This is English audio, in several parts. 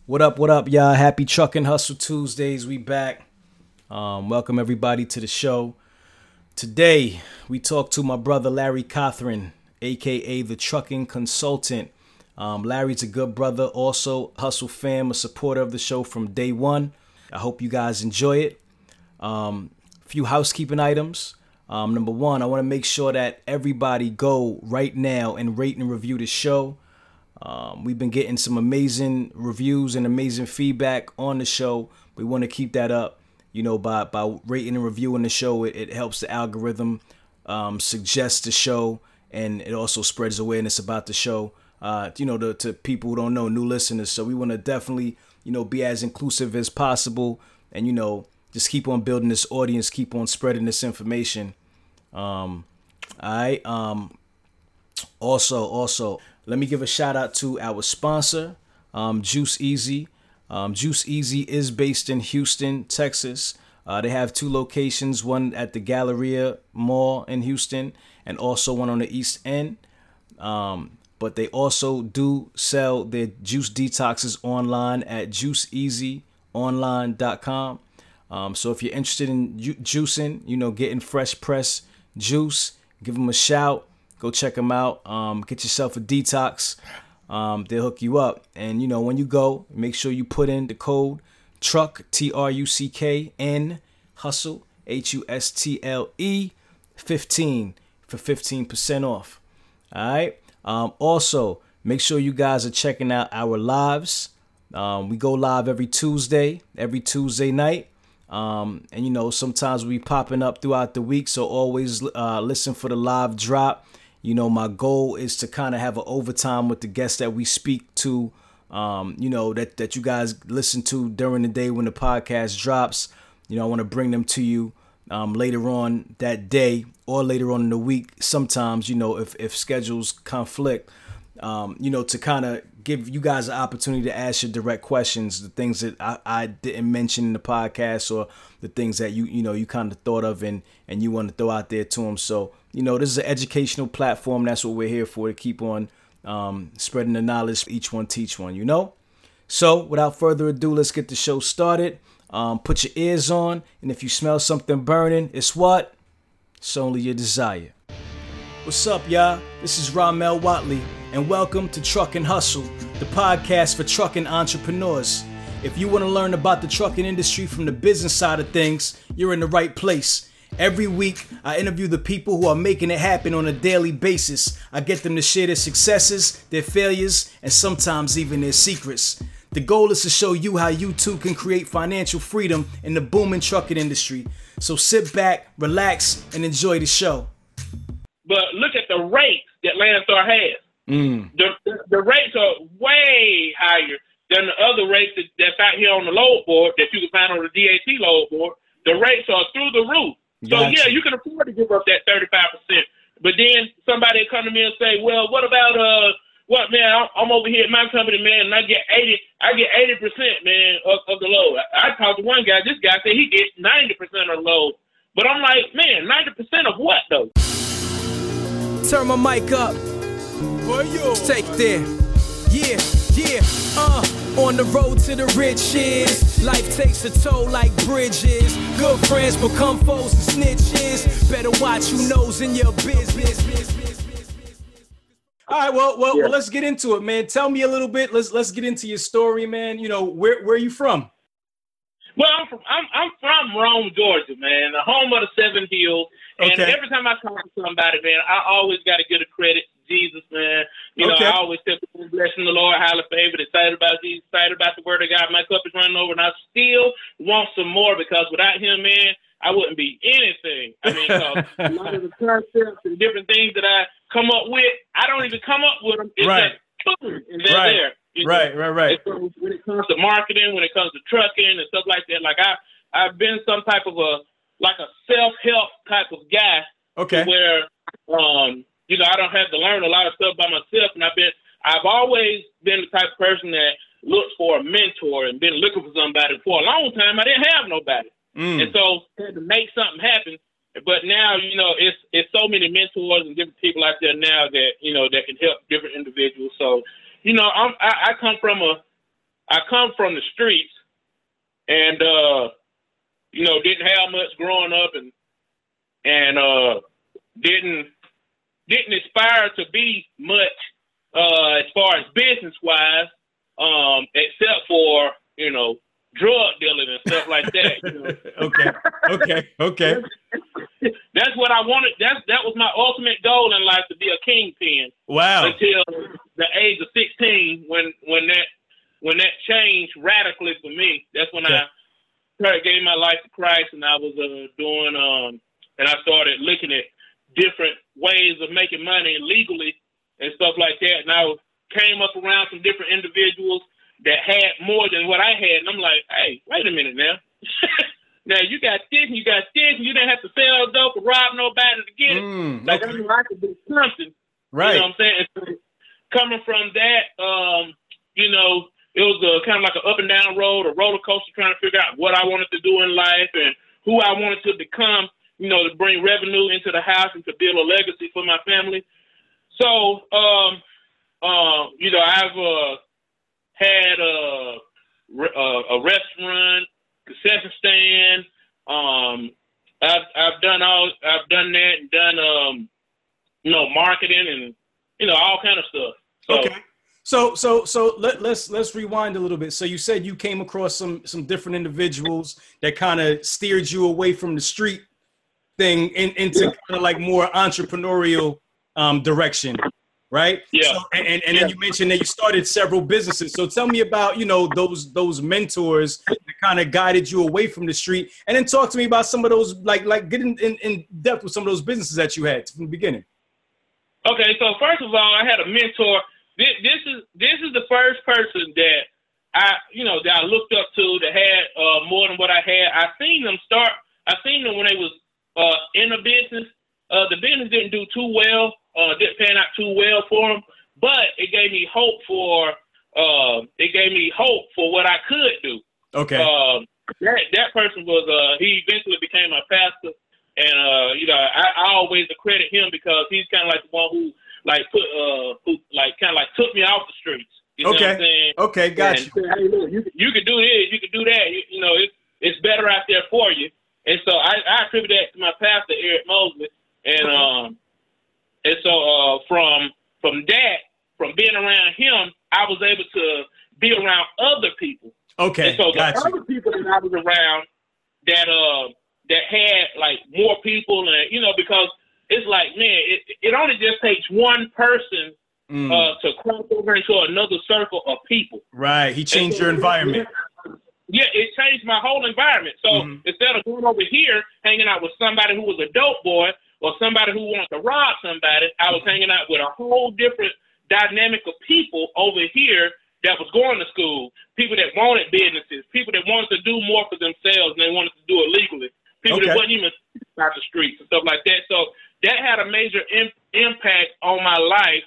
What up, y'all? Happy Truckin' Hustle Tuesdays. We back. Welcome everybody to the show. Today, we talk to my brother Larry Cothran, aka the Trucking Consultant. Larry's a good brother, also Hustle fam, a supporter of the show from day one. I hope you guys enjoy it. Few housekeeping items. Number one, I want to make sure that everybody go right now and rate and review the show. We've been getting some amazing reviews and amazing feedback on the show. We want to keep that up, by rating and reviewing the show. It helps the algorithm suggest the show, and it also spreads awareness about the show, to people who don't know, new listeners. So we want to definitely, be as inclusive as possible and, just keep on building this audience, keep on spreading this information. All right. Also, let me give a shout out to our sponsor, Juice Easy. Juice Easy is based in Houston, Texas. They have two locations, one at the Galleria Mall in Houston and also one on the East End. But they also do sell their juice detoxes online at juiceeasyonline.com. So if you're interested in juicing, getting fresh pressed juice, give them a shout. Go check them out. Get yourself a detox. They'll hook you up. And, when you go, make sure you put in the code TRUCK, TRUCKN, HUSTLE, HUSTLE, 15 for 15% off. All right. Also, make sure you guys are checking out our lives. We go live every Tuesday night. And, sometimes we popping up throughout the week. So always listen for the live drop. My goal is to kind of have an overtime with the guests that we speak to, that you guys listen to during the day when the podcast drops. I want to bring them to you later on that day or later on in the week. Sometimes, if schedules conflict, to kind of give you guys an opportunity to ask your direct questions, the things that I didn't mention in the podcast or the things that you kind of thought of and you want to throw out there to them. So, this is an educational platform. That's what we're here for, to keep on spreading the knowledge. Each one teach one, So without further ado, let's get the show started. Put your ears on. And if you smell something burning, it's what? It's only your desire. What's up, y'all? This is Ramel Watley, and welcome to Truckin' Hustle, the podcast for trucking entrepreneurs. If you want to learn about the trucking industry from the business side of things, you're in the right place. Every week, I interview the people who are making it happen on a daily basis. I get them to share their successes, their failures, and sometimes even their secrets. The goal is to show you how you too can create financial freedom in the booming trucking industry. So sit back, relax, and enjoy the show. But look at the rates that Landstar has. The rates are way higher than the other rates that's out here on the load board that you can find on the DAT load board. The rates are through the roof. So, yeah, you can afford to give up that 35%. But then somebody will come to me and say, well, what about, I'm over here at my company, man, and I get 80%, man, of the load. I talked to one guy. This guy said he gets 90% of the load. But I'm like, man, 90% of what, though? Turn my mic up. Take it there. Yeah. On the road to the riches. Life takes a toll like bridges. Good friends become foes and snitches. Better watch who knows in your business. All right, well, let's get into it, man. Tell me a little bit. Let's get into your story, man. Where are you from? Well, I'm from Rome, Georgia, man, the home of the Seven Hills. And every time I talk to somebody, man, I always got to give a credit to Jesus, man. I always tell people, blessing the Lord, highly favored, excited about Jesus, excited about the word of God. My cup is running over, and I still want some more because without him, man, I wouldn't be anything. I mean, a lot of the concepts and different things that I come up with, I don't even come up with them. It's right. Just boom, and they're there. Right. So when it comes to marketing, when it comes to trucking and stuff like that, like I've been some type of a self-help type of guy. Okay. Where I don't have to learn a lot of stuff by myself, and I've always been the type of person that looks for a mentor and been looking for somebody. For a long time, I didn't have nobody, and so I had to make something happen. But now, it's so many mentors and different people out there now that that can help different individuals. So, I come from a I come from the streets, and didn't have much growing up, and didn't aspire to be much as far as business wise, except for drug dealing and stuff like that. Okay. That's what I wanted. That was my ultimate goal in life, to be a kingpin. Wow. Until the age of 16, when that changed radically for me. That's when I gave my life to Christ, and I was and I started looking at different ways of making money legally and stuff like that. And I came up around some different individuals that had more than what I had, and I'm like, hey, wait a minute now. Now you got this, and you got this, and you didn't have to sell dope or rob nobody to get it. Like, I knew I could do something. Right. You know what I'm saying? And so, coming from that, it was kind of like an up and down road, a roller coaster, trying to figure out what I wanted to do in life and who I wanted to become, to bring revenue into the house and to build a legacy for my family. So, I've had a restaurant, concession stand. I've done that and done marketing and all kind of stuff. So, okay. So let's rewind a little bit. So you said you came across some different individuals that kind of steered you away from the street thing into kind of like more entrepreneurial direction, right? Yeah. So, and then you mentioned that you started several businesses. So tell me about those mentors that kind of guided you away from the street, and then talk to me about some of those like getting in depth with some of those businesses that you had from the beginning. Okay, so first of all, I had a mentor. This is the first person that I looked up to that had more than what I had. I seen them when they was in a business. The business didn't do too well, didn't pan out too well for them, but it gave me hope for what I could do. Okay. That person was he eventually became my pastor, and I always accredit him because he's kind of like the one who took me off the streets. You know what I'm saying? Okay, gotcha. And said, hey, look, you can do this, you can do that. It's better out there for you. And so I attribute that to my pastor, Eric Mosley. And so from being around him, I was able to be around other people. Okay, and so the other people that I was around that had like more people, and because it's like, man, it only just takes one person to cross over into another circle of people. Right. He changed your environment. Yeah, it changed my whole environment. So instead of going over here, hanging out with somebody who was a dope boy or somebody who wanted to rob somebody, I was hanging out with a whole different dynamic of people over here that was going to school, people that wanted businesses, people that wanted to do more for themselves and they wanted to do it legally, people that wasn't even out the streets and stuff like that. So that had a major impact on my life.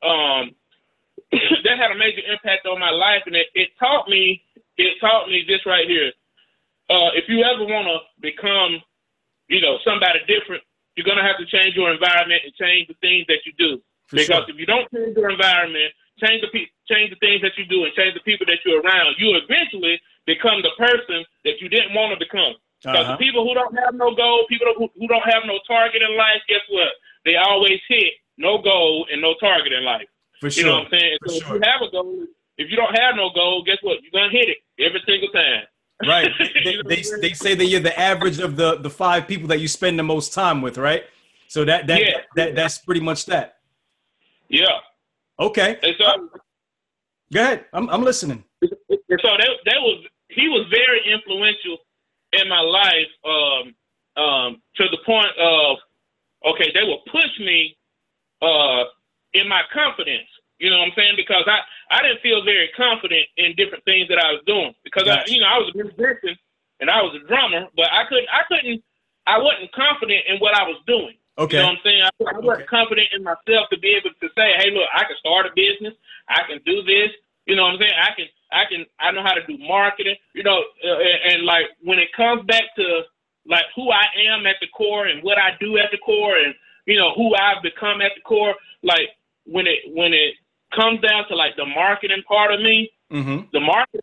That had a major impact on my life, and it taught me this right here. If you ever want to become, somebody different, you're gonna have to change your environment and change the things that you do. Because if you don't change your environment, change the things that you do, and change the people that you're around, you eventually become the person that you didn't want to become. Because the people who don't have no goal, people who don't have no target in life, guess what? They always hit no goal and no target in life. For sure. You know what I'm saying? So if you have a goal, if you don't have no goal, guess what? You're going to hit it every single time. Right. They say that you're the average of the 5 people that you spend the most time with, right? So that's pretty much that. Yeah. Okay. And so, go ahead. I'm listening. So he was very influential in my life, to the point of, they will push me in my confidence. You know what I'm saying? Because I didn't feel very confident in different things that I was doing. Because I was a musician and I was a drummer, but I wasn't confident in what I was doing. Okay. You know what I'm saying? I wasn't confident in myself to be able to say, hey, look, I can start a business. I can do this. You know what I'm saying? I know how to do marketing, and like when it comes back to like who I am at the core and what I do at the core and, who I've become at the core, like when it comes down to like the marketing part of me, the marketing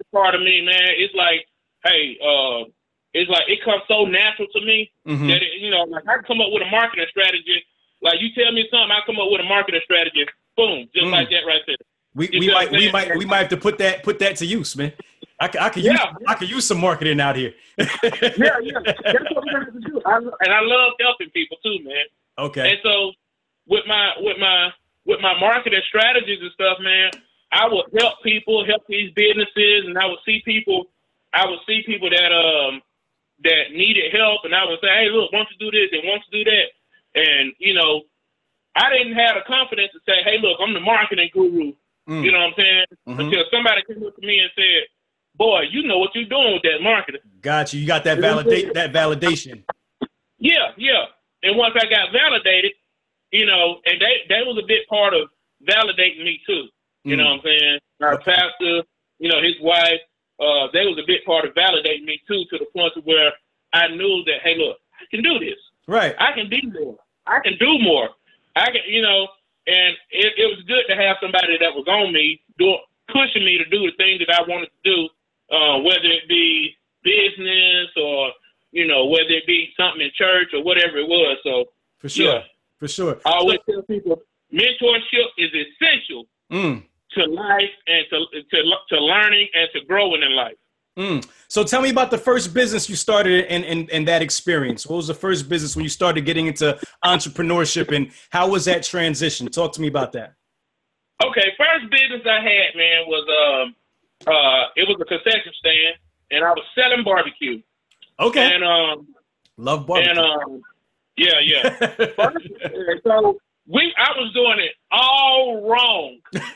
part of me, man, it's like, hey, it's like it comes so natural to me that it, you know, like I come up with a marketing strategy. Like you tell me something, I come up with a marketing strategy. Boom, just like that right there. We might have to put that to use, man. I could use some marketing out here. yeah. That's what we have to do. And I love helping people too, man. Okay. And so with my marketing strategies and stuff, man, I would help people, help these businesses, and I would see people that that needed help, and I would say, hey, look, why don't you do this and why don't you do that? And you know, I didn't have the confidence to say, hey, look, I'm the marketing guru. You know what I'm saying? Until somebody came up to me and said, boy, you know what you're doing with that marketing. Got you. You got that validation. Yeah. And once I got validated, you know, and they was a big part of validating me too. You know what I'm saying? Our pastor, you know, his wife, they was a big part of validating me too, to the point to where I knew that, hey, look, I can do this. Right. I can be more. I can do more. I can, you know, and it was good to have somebody that was on me, pushing me to do the thing that I wanted to do, whether it be business or, you know, whether it be something in church or whatever it was. So for sure, yeah. For sure. I always tell people mentorship is essential to life and to learning and to growing in life. So tell me about the first business you started and that experience. What was the first business when you started getting into entrepreneurship, and how was that transition? Talk to me about that. Okay, first business I had, man, was it was a concession stand, and I was selling barbecue. Okay. And love barbecue. And yeah. First, so I was doing it all wrong.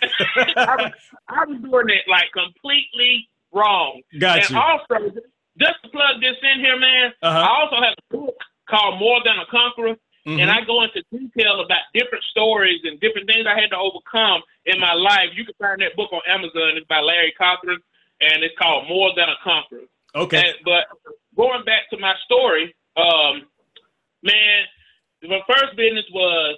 I was doing it like completely wrong. Got you. And also, just to plug this in here, man, I also have a book called More Than a Conqueror, and I go into detail about different stories and different things I had to overcome in my life. You can find that book on Amazon. It's by Larry Cochran, and it's called More Than a Conqueror. Okay. But going back to my story, man, my first business was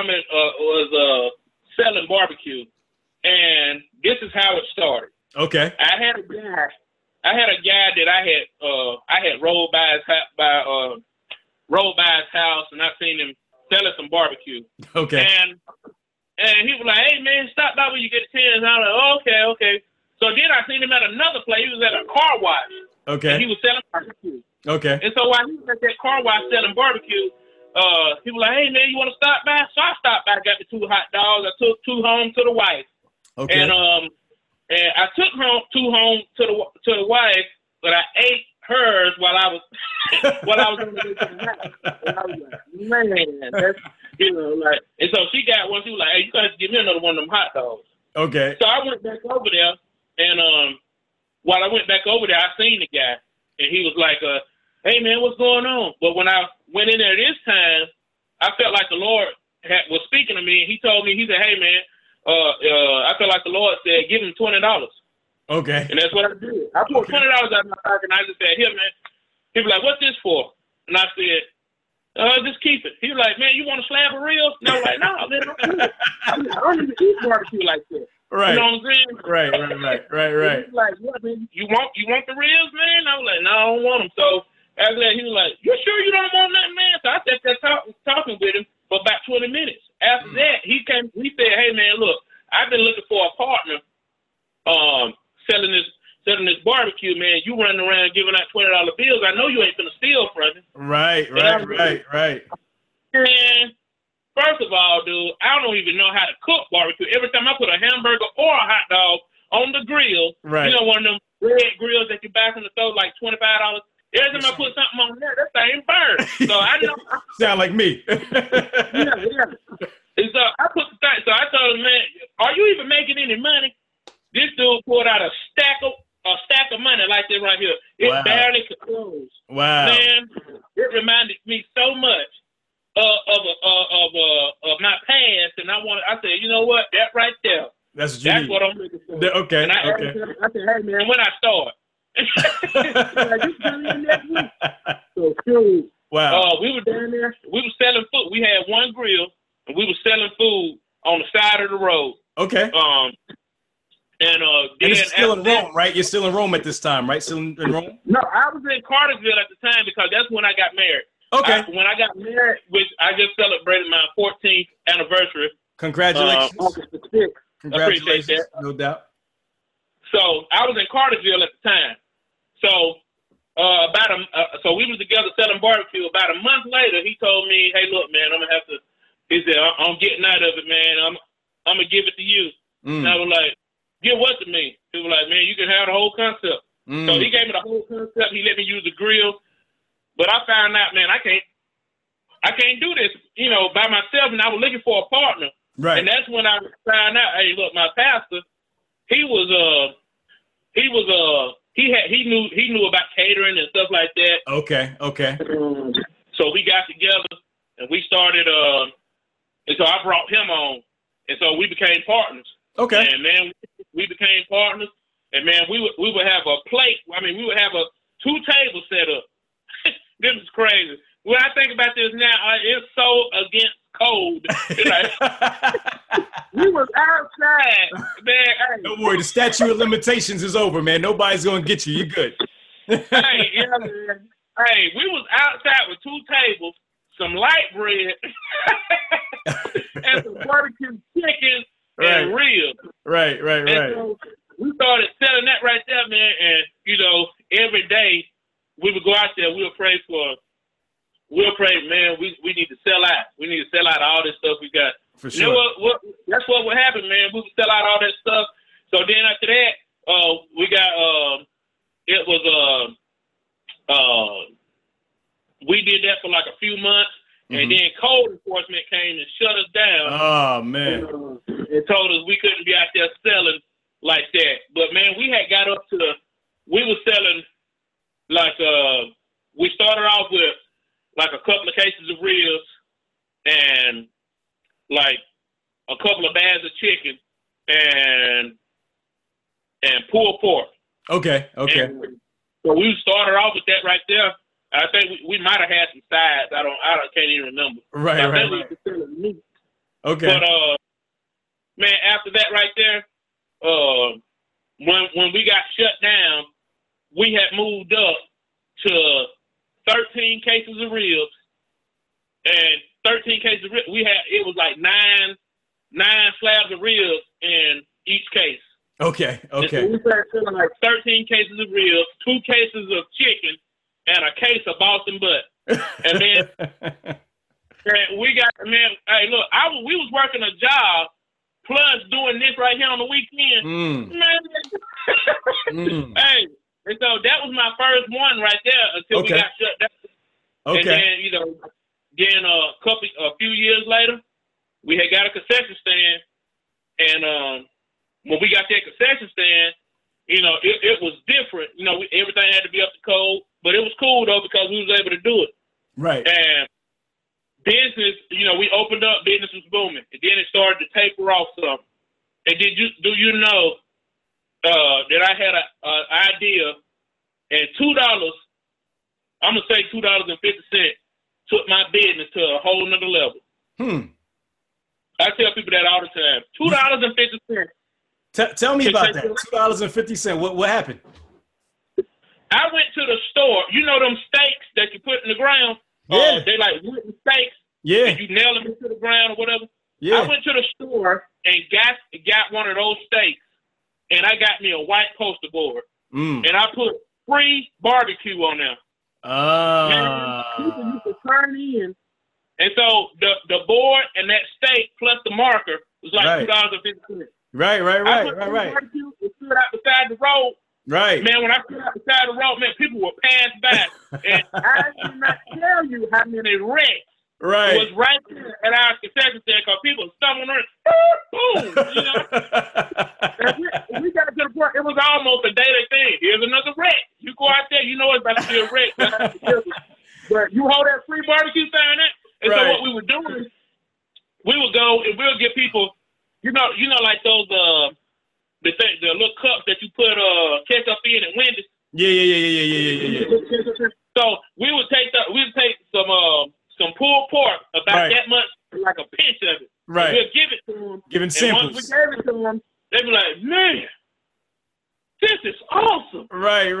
selling barbecue, and this is how it started. Okay. I had a guy that I had rolled by his house, and I seen him selling some barbecue. Okay. And he was like, "Hey man, stop by when you get a chance." And I was like, "Oh, okay." So then I seen him at another place. He was at a car wash. Okay. And he was selling barbecue. Okay. And so while he was at that car wash selling barbecue, he was like, "Hey man, you want to stop by?" So I stopped by, got the 2 hot dogs. I took 2 home to the wife. Okay. And I took 2 home to the wife, but I ate hers while I was on the way to the house. And I was like, man, that's, you know, like. And so she got one. She was like, "Hey, you gotta give me another one of them hot dogs." Okay. So I went back over there, and while I went back over there, I seen the guy, and he was like, "Hey man, what's going on?" But when I went in there this time, I felt like the Lord was speaking to me, and he told me, he said, "Hey man, I felt like the Lord said, give him $20. Okay. And that's what I did. I pulled $20 out of my pocket, and I just said, "Here, man." He was like, "What's this for?" And I said, "Just keep it." He was like, "Man, you want a slab of ribs?" And I was like, "No, man, don't do it. I don't even eat barbecue like that." Right. You know what I'm saying? Right. He was like, "What, man? You want the ribs, man?" I was like, "No, I don't want them." So after that, he was like, "You sure you don't want nothing, man?" So I sat there talking with him for about 20 minutes. After that, he said, "Hey man, look, I've been looking for a partner, selling this barbecue, man. You running around giving out $20 bills. I know you ain't gonna steal from me." Right. And first of all, dude, I don't even know how to cook barbecue. Every time I put a hamburger or a hot dog on the grill, right. You know, one of them red grills that you buy from the store, like $25. Every time I put something on there, that thing burns. So I know. Sound like me. Yeah. And so I put the thing. So I told him, "Man, are you even making any money?" This dude pulled out a stack of money like this right here. It barely could close. Wow. Man, it reminded me so much of my past, and I said, "You know what? That right there. That's what I'm looking for." Okay. And I said, "Hey man, when I start." Like, "You coming in next week?" So dude, wow. We were down there. We were selling food. We had one grill, and we were selling food on the side of the road. Okay. And and this is still in Rome, right? You're still in Rome at this time, right? Still in Rome? No, I was in Cartersville at the time because that's when I got married. Okay. When I got married, which I just celebrated my 14th anniversary. Congratulations. August the 6th. Congratulations. Appreciate that. No doubt. So I was in Cartersville at the time. So so we was together selling barbecue. About a month later, he told me, "Hey, look, man, I'm gonna have to." He said, "I'm getting out of it, man. I'm gonna give it to you." And I was like, "Give what to me?" He was like, "Man, you can have the whole concept." So he gave me the whole concept. He let me use the grill, but I found out, man, I can't do this, by myself. And I was looking for a partner. Right. And that's when I found out. Hey, look, my pastor, he knew about catering and stuff like that. Okay. So we got together and we started. And so I brought him on, and so we became partners. Okay. And man, we became partners. And man, we would have a plate. I mean, we would have 2 tables set up. This is crazy. When I think about this now, it's so against code. We was outside, man. Hey. Don't worry, the statute of limitations is over, man. Nobody's gonna get you. You're good. Hey, yeah, man. Hey, we was outside with 2 tables, some light bread, and some barbecue chicken and ribs. Right. And so we started selling that right there, man. And every day we would go out there. We'll pray, man. We need to sell out. We need to sell out all this stuff we got. For sure. You know what? That's what would happen, man. We would sell out all that stuff. So then after that, we got we did that for like a few months, and then code enforcement came and shut us down. Oh man! And told us we couldn't be out there selling like that. But man, we had got up to we were selling like we started off with like a couple of cases of ribs and like a couple of bags of chicken and pulled pork. Okay. And so we started off with that right there. I think we might have had some sides. I can't even remember. Right. We were selling meat. Okay. But man, after that right there, when we got shut down, we had moved up to 13 cases of ribs and 13 cases of ribs. It was like nine slabs of ribs in each case. Okay. So we started selling like 13 cases of ribs, 2 cases of chicken, and a case of Boston butt. And then we got, man, hey, look, we was working a job plus doing this right here on the weekend. Man. Hey, and so that was my first one right there until we got shut down. Okay. And then, a few years later, we had got a concession stand. And when we got that concession stand, it was different. Everything had to be up to code, but it was cool though because we was able to do it. Right. And business, we opened up, business was booming, and then it started to taper off some. And do you know that I had an idea, and $2, I'm gonna say $2.50 took my business to a whole nother level. I tell people that all the time. $2.50. Tell me about that. $2.50. What happened? I went to the store. You know them stakes that you put in the ground? Yeah. They like wooden stakes. Yeah. And you nail them into the ground or whatever. Yeah. I went to the store and got one of those stakes, and I got me a white poster board. And I put free barbecue on there. People used to turn in. And so the board and that steak plus the marker was like $2.50. Right. I put barbecue and stood out beside the road. Right. Man, when I stood out beside the road, man, people would pass by. And I cannot tell you how many wrecks was right there at our concession stand because people stumbling on it. Boom! And we got to the point, it was almost a daily thing. Here's another wreck. You go out there, you know it's about to be a wreck. But you hold that free barbecue sign there. And so what we were doing, we would go and we'll get people, like those the little cups that you put ketchup in at Wendy's. Yeah. So we would take some pulled pork about that much, like a pinch of it. Right. We'll give it to them. Giving samples. Once we gave it to them, they'd be like, man,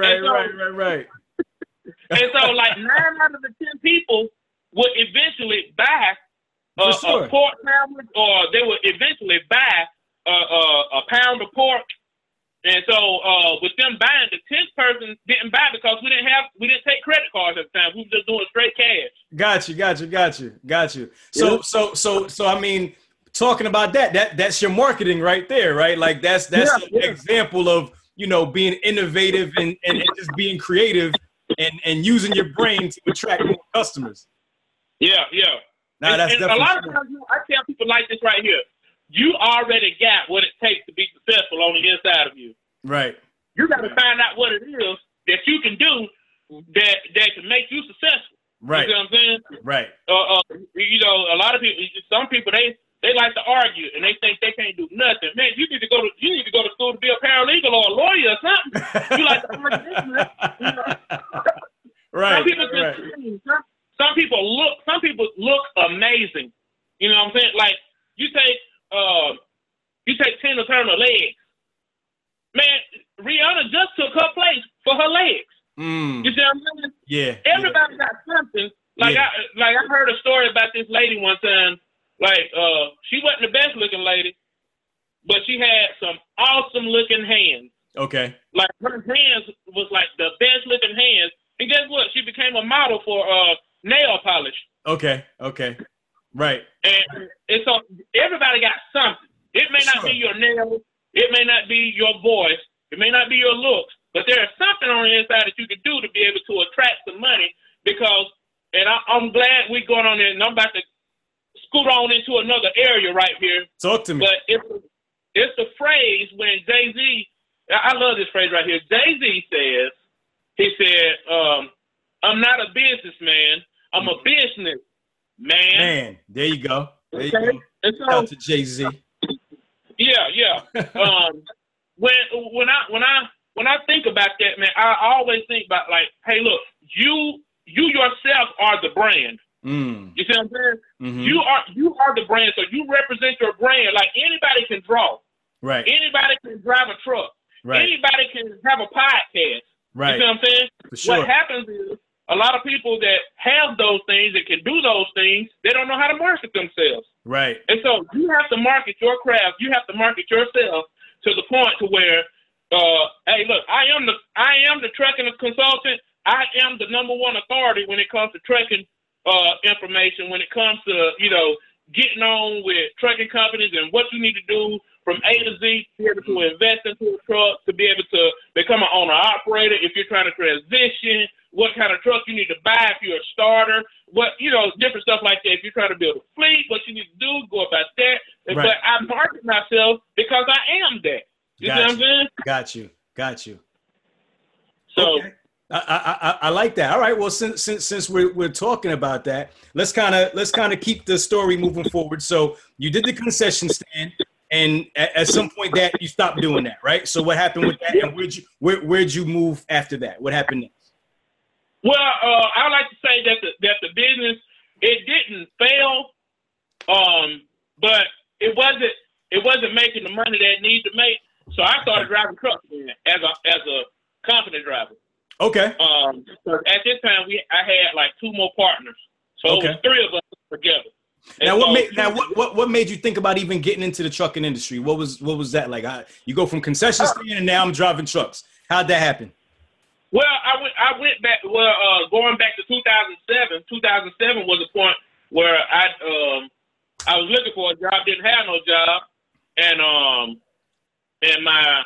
Right. And so, like 9 out of the 10 people would eventually buy a pork sandwich, or they would eventually buy a pound of pork. And so, with them buying, the 10th person didn't buy because we didn't take credit cards at the time. We were just doing straight cash. Got you. So I mean, talking about that's your marketing right there, right? Like that's an example of, being innovative and just being creative and using your brain to attract more customers. Yeah. Nah, that's and a lot of times I tell people like this right here. You already got what it takes to be successful on the inside of you. Right. You got to find out what it is that you can do that can make you successful. Right. You know what I'm saying? Right. A lot of people, some people, they like to argue and they think they can't do nothing. Man, you need to go to school to be a paralegal or a lawyer or something. You like to argue. Right. Some people look amazing. You know what I'm saying? Like you take Tina Turner legs. Man, Rihanna just took her place for her legs. You see what I'm saying? Yeah. Everybody got something. I heard a story about this lady one time. Like, she wasn't the best looking lady, but she had some awesome looking hands. Okay. Like her hands was like the best looking hands. And guess what? She became a model for nail polish. Okay. Right. And so everybody got something. It may not be your nails. It may not be your voice. It may not be your looks. But there is something on the inside that you can do to be able to attract some money because, and I'm glad we're going on there, and I'm about to scoot on into another area right here. Talk to me. But it's the phrase when Jay-Z, I love this phrase right here. Jay-Z says, he said, I'm not a businessman. I'm a business man. There you go. You go. Shout out to Jay-Z. Yeah. When I think about that, man, I always think about like, hey, look, you yourself are the brand. You see what I'm saying? Mm-hmm. You are the brand, so you represent your brand. Like anybody can draw. Right. Anybody can drive a truck. Right. Anybody can have a podcast. Right. You see what I'm saying? For sure. What happens is a lot of people that have those things that can do those things, they don't know how to market themselves. Right. And so you have to market your craft. You have to market yourself to the point to where, hey, look, I am the trucking consultant. I am the #1 authority when it comes to trucking information. When it comes to getting on with trucking companies and what you need to do from A to Z to be able to invest into a truck, to be able to become an owner operator. If you're trying to transition, what kind of truck you need to buy if you're a starter, different stuff like that. If you're trying to build a fleet, what you need to do, go about that. Right. But I market myself because I am that. You see what I'm saying? Got you. So okay. I like that. All right. Well, since we're talking about that, let's kind of keep the story moving forward. So you did the concession stand, and at some point that you stopped doing that, right? So what happened with that, and where'd you move after that? What happened next? Well, I like to say that the business, it didn't fail, but it wasn't making the money that it needed to make. So I started driving trucks as a company driver. Okay. So at this time I had like 2 more partners, so it was 3 of us together. What made you think about even getting into the trucking industry? What was that like? You go from concession stand and now I'm driving trucks. How'd that happen? Well, I went back. Well, going back to 2007. 2007 was a point where I was looking for a job, didn't have no job, and my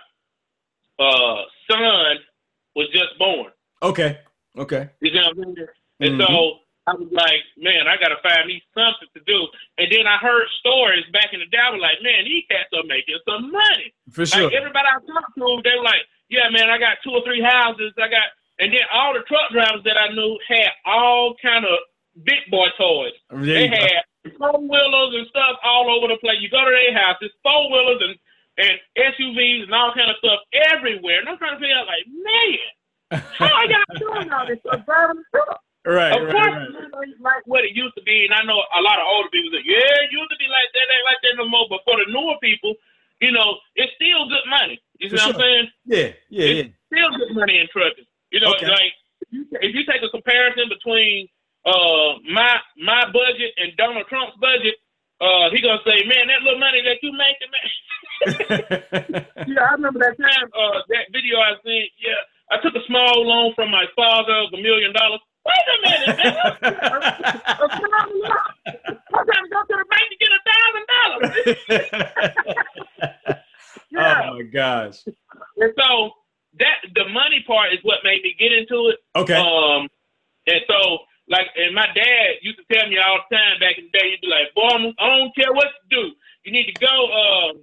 son was just born. Okay. You know what I'm saying? And so I was like, man, I got to find me something to do. And then I heard stories back in the day. I was like, man, these cats are making some money. For sure. Like everybody I talked to, they were like, yeah, man, I got 2 or 3 houses. And then all the truck drivers that I knew had all kind of big boy toys. They had 4-wheelers and stuff all over the place. You go to their house, it's 4-wheelers and SUVs and all kind of stuff everywhere. And I'm trying to figure out, like, man, how are y'all doing all this stuff driving the truck? Right. Of course, it's like what it used to be. And I know a lot of older people say, yeah, it used to be like that. It ain't like that no more. But for the newer people, it's still good money. You see what I'm saying? Yeah. It's still good money in trucking. You know, like if you take a comparison between my budget and Donald Trump's budget, he gonna say, man, that little money that you making, man. Yeah, I remember that time, that video I seen. Yeah, I took a small loan from my father of $1 million. Wait a minute, man. I'm trying to go to the bank to get $1,000. Yeah. Oh my gosh. And so that the money part is what made me get into it. Okay. And so and my dad used to tell me all the time back in the day, he'd be like, boy, I don't care what you do. You need to go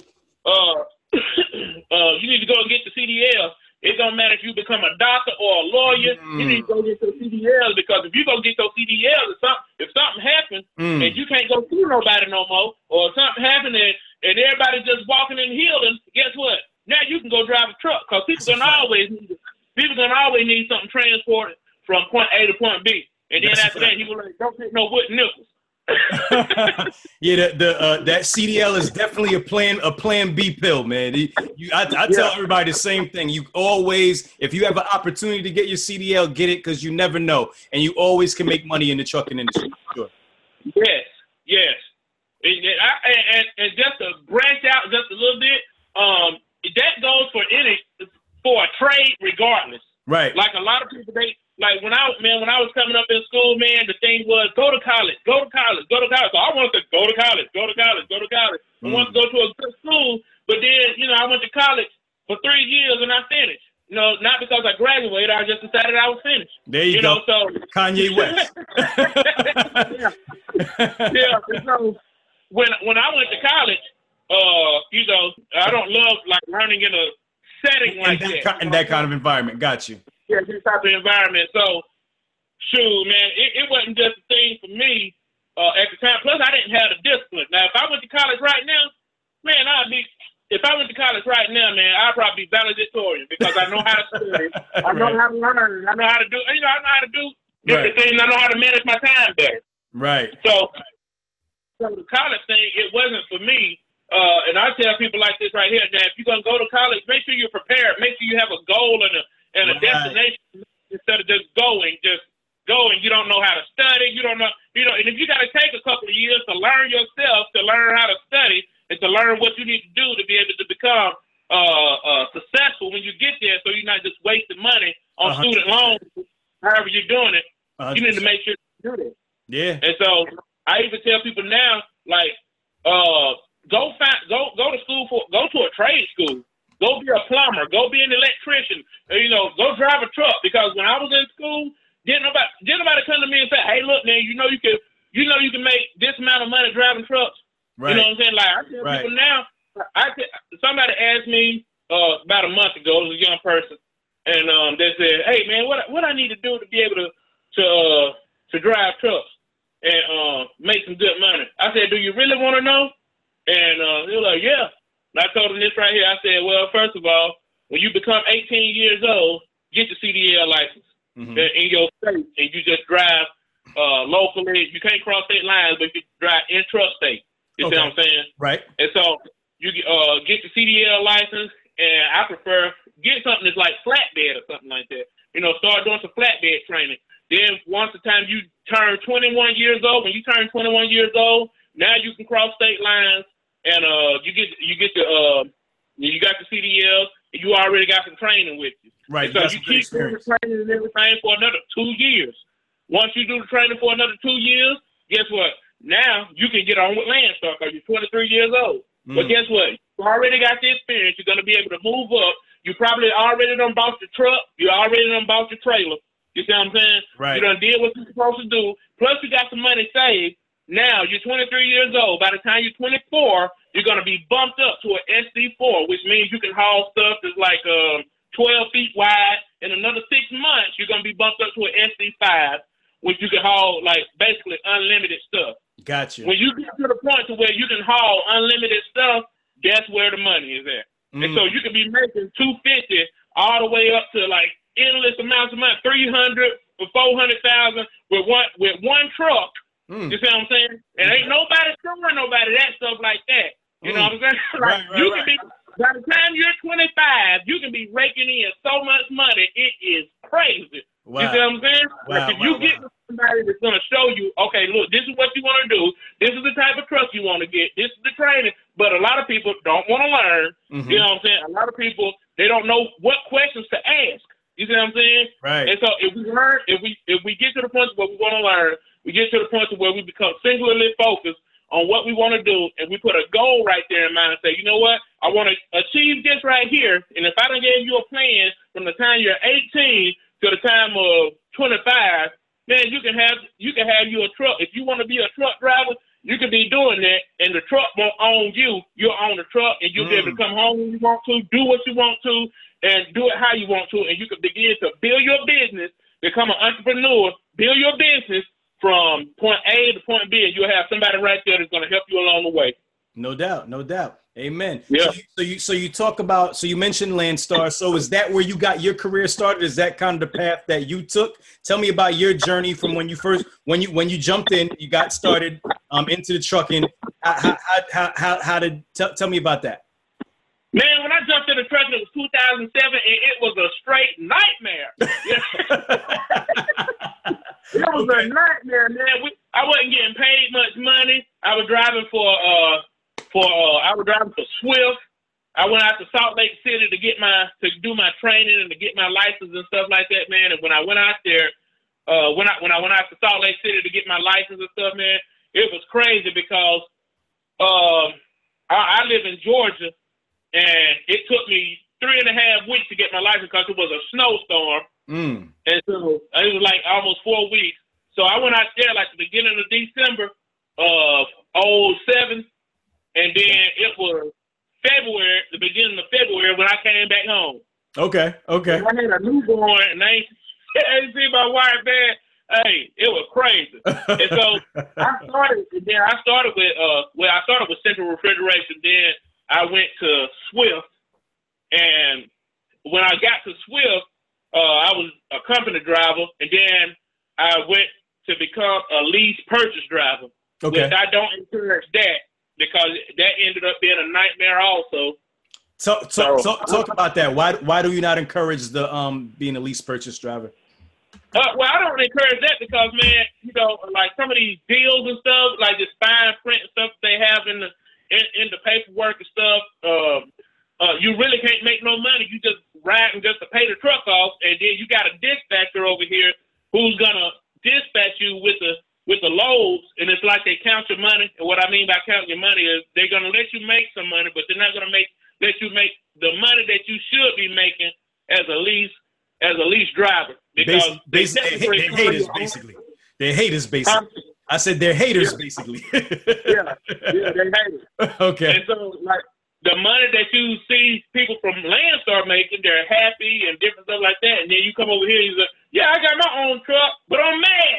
you need to go and get the CDL. It don't matter if you become a doctor or a lawyer. You need to go get your CDL, because if you go get your CDL, if something happens and you can't go see nobody no more, or something happened and everybody just walking and healing, guess what? Now you can go drive a truck, because people gonna always need something transported from point A to point B. And then after that, he was like, "Don't take no wood nipples." Yeah, that CDL is definitely a plan B pill, man. I tell everybody the same thing. You always, if you have an opportunity to get your CDL, get it, because you never know, and you always can make money in the trucking industry. Sure. Yes. And just to branch out just a little bit, that goes for a trade regardless. Right. Like a lot of people, when I was coming up in school, man, the thing was go to college. So I wanted to go to college. I wanted to go to a good school, but then, I went to college for 3 years and I finished. Not because I graduated, I just decided I was finished. There you go. So Kanye West. Yeah. So when I went to college, I don't love learning in a setting like that. In that kind of environment. Got you. Yeah, this type of environment. So, shoot, man, it wasn't just a thing for me at the time. Plus, I didn't have the discipline. Now, if I went to college right now, man, if I went to college right now, man, I'd probably be valedictorian, because I know how to study. I know how to learn. I know how to do, I know how to do different things. I know how to manage my time better. Right. So the college thing, it wasn't for me. And I tell people like this right here, that if you're going to go to college, make sure you're prepared. Make sure you have a goal and a destination, instead of just going. You don't know how to study. You don't know, and if you got to take a couple of years to learn yourself, to learn how to study, and to learn what you need to do to be able to become successful when you get there, so you're not just wasting money on student loans, however you're doing it, you need to make sure you do that. Yeah. And so I even tell people now, go to school go to a trade school. Go be a plumber. Go be an electrician. Go drive a truck. Because when I was in school, didn't nobody come to me and say, "Hey, look, man, you know you can make this amount of money driving trucks." Right. You know what I'm saying? Like I tell people now. Somebody asked me about a month ago, it was a young person, and they said, "Hey, man, what I need to do to be able to drive trucks and make some good money?" I said, "Do you really want to know?" And they were like, "Yeah." And I told them this right here. I said, "Well, first of all, when you become 18 years old, get your CDL license in your state, and you just drive locally. You can't cross state lines, but you drive intrastate. You see what I'm saying? Right. And so you get the CDL license, and I prefer get something that's like flatbed or something like that. Start doing some flatbed training. Then once the time you turn 21 years old, when you turn 21 years old, now you can cross state lines. And you got the CDL, and you already got some training with you. Right. And so you keep doing the training and everything for another 2 years. Once you do the training for another 2 years, guess what? Now you can get on with Landstar, because you're 23 years old. But guess what? You already got the experience. You're going to be able to move up. You probably already done bought your truck. You already done bought your trailer. You see what I'm saying? Right. You done did what you're supposed to do. Plus you got some money saved. Now, you're 23 years old. By the time you're 24, you're going to be bumped up to an SD4, which means you can haul stuff that's like 12 feet wide. In another 6 months, you're going to be bumped up to an SD5, which you can haul, basically unlimited stuff. Gotcha. When you get to the point to where you can haul unlimited stuff, that's where the money is at. And so you can be making $250 all the way up to, endless amounts of money, $300,000 or $400,000 with one truck. You see what I'm saying? And ain't nobody showing nobody that stuff like that. You know what I'm saying? You can be, by the time you're 25, you can be raking in so much money, it is crazy. Wow. You see what I'm saying? Wow, Like if you get somebody that's going to show you, okay, look, this is what you want to do. This is the type of truck you want to get. This is the training. But a lot of people don't want to learn. Mm-hmm. You know what I'm saying? A lot of people, they don't know what questions to ask. You see what I'm saying? Right. And so if we learn, if we get to the point where we want to learn, we get to the point where we become singularly focused on what we want to do, and we put a goal right there in mind and say, you know what, I want to achieve this right here. And if I done gave you a plan from the time you're 18 to the time of 25, man, you can have you a truck. If you want to be a truck driver, you can be doing that, and the truck won't own you. You'll own the truck, and you'll be able to come home when you want to, do what you want to, and do it how you want to, and you can begin to build your business, become an entrepreneur, build your business from point A to point B, and you'll have somebody right there that's going to help you along the way. No doubt, no doubt. Amen. Yeah. So you talk about, so you mentioned Landstar. So is that where you got your career started? Is that kind of the path that you took? Tell me about your journey from when you first, when you jumped in, you got started into the trucking. Tell me about that. Man, when I jumped in the truck, it was 2007, and it was a straight nightmare. It was a nightmare, man. I wasn't getting paid much money. I was driving for Swift. I went out to Salt Lake City to do my training and to get my license and stuff like that, man. And when I went out there, when I went out to Salt Lake City to get my license and stuff, man, it was crazy because I live in Georgia, and it took me 3.5 weeks to get my license because it was a snowstorm. And so it was like almost 4 weeks. So I went out there like the beginning of December of 2007, and then it was February, the beginning of February, when I came back home. Okay. I had a newborn, and I ain't see my wife, man. Hey, it was crazy. And so I started with Central Refrigeration. Then I went to Swift, and when I got to Swift, I was a company driver, and then I went to become a lease purchase driver. Okay. Which I don't encourage that because that ended up being a nightmare also. Talk about that. Why do you not encourage the being a lease purchase driver? Well, I don't encourage that because, man, you know, like some of these deals and stuff, like this fine print and stuff they have in the paperwork and stuff, you really can't make no money. You just riding just to pay the truck off, and then you got a dispatcher over here who's gonna dispatch you with the loads, and it's like they count your money. And what I mean by counting your money is they're gonna let you make some money, but they're not gonna let you make the money that you should be making as a lease driver. Because they're haters, basically. They're haters, basically. I said they're haters, basically. Yeah, they're haters. Okay. And so, like, the money that you see people from Landstar making, they're happy and different stuff like that. And then you come over here and you say, yeah, I got my own truck, but I'm mad.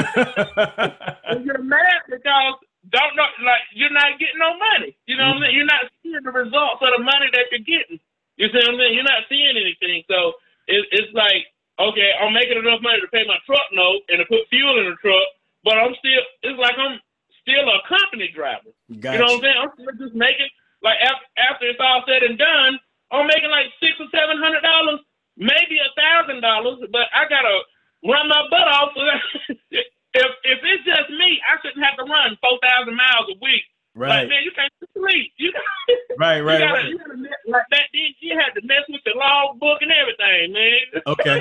And you're mad because you're not getting no money. You know what I'm saying? You're not seeing the results of the money that you're getting. You see what I'm saying? You're not seeing anything. So it's like, okay, I'm making enough money to pay my truck note and to put fuel in the truck, but it's like I'm still a company driver. Gotcha. You know what I'm saying? I'm still just making, like, after it's all said and done, I'm making like $600 or $700, maybe $1,000, but I gotta run my butt off. If it's just me, I shouldn't have to run 4,000 miles a week. Right. Like, man, you can't sleep. Right. You like that. You had to mess with the log book and everything, man. Okay.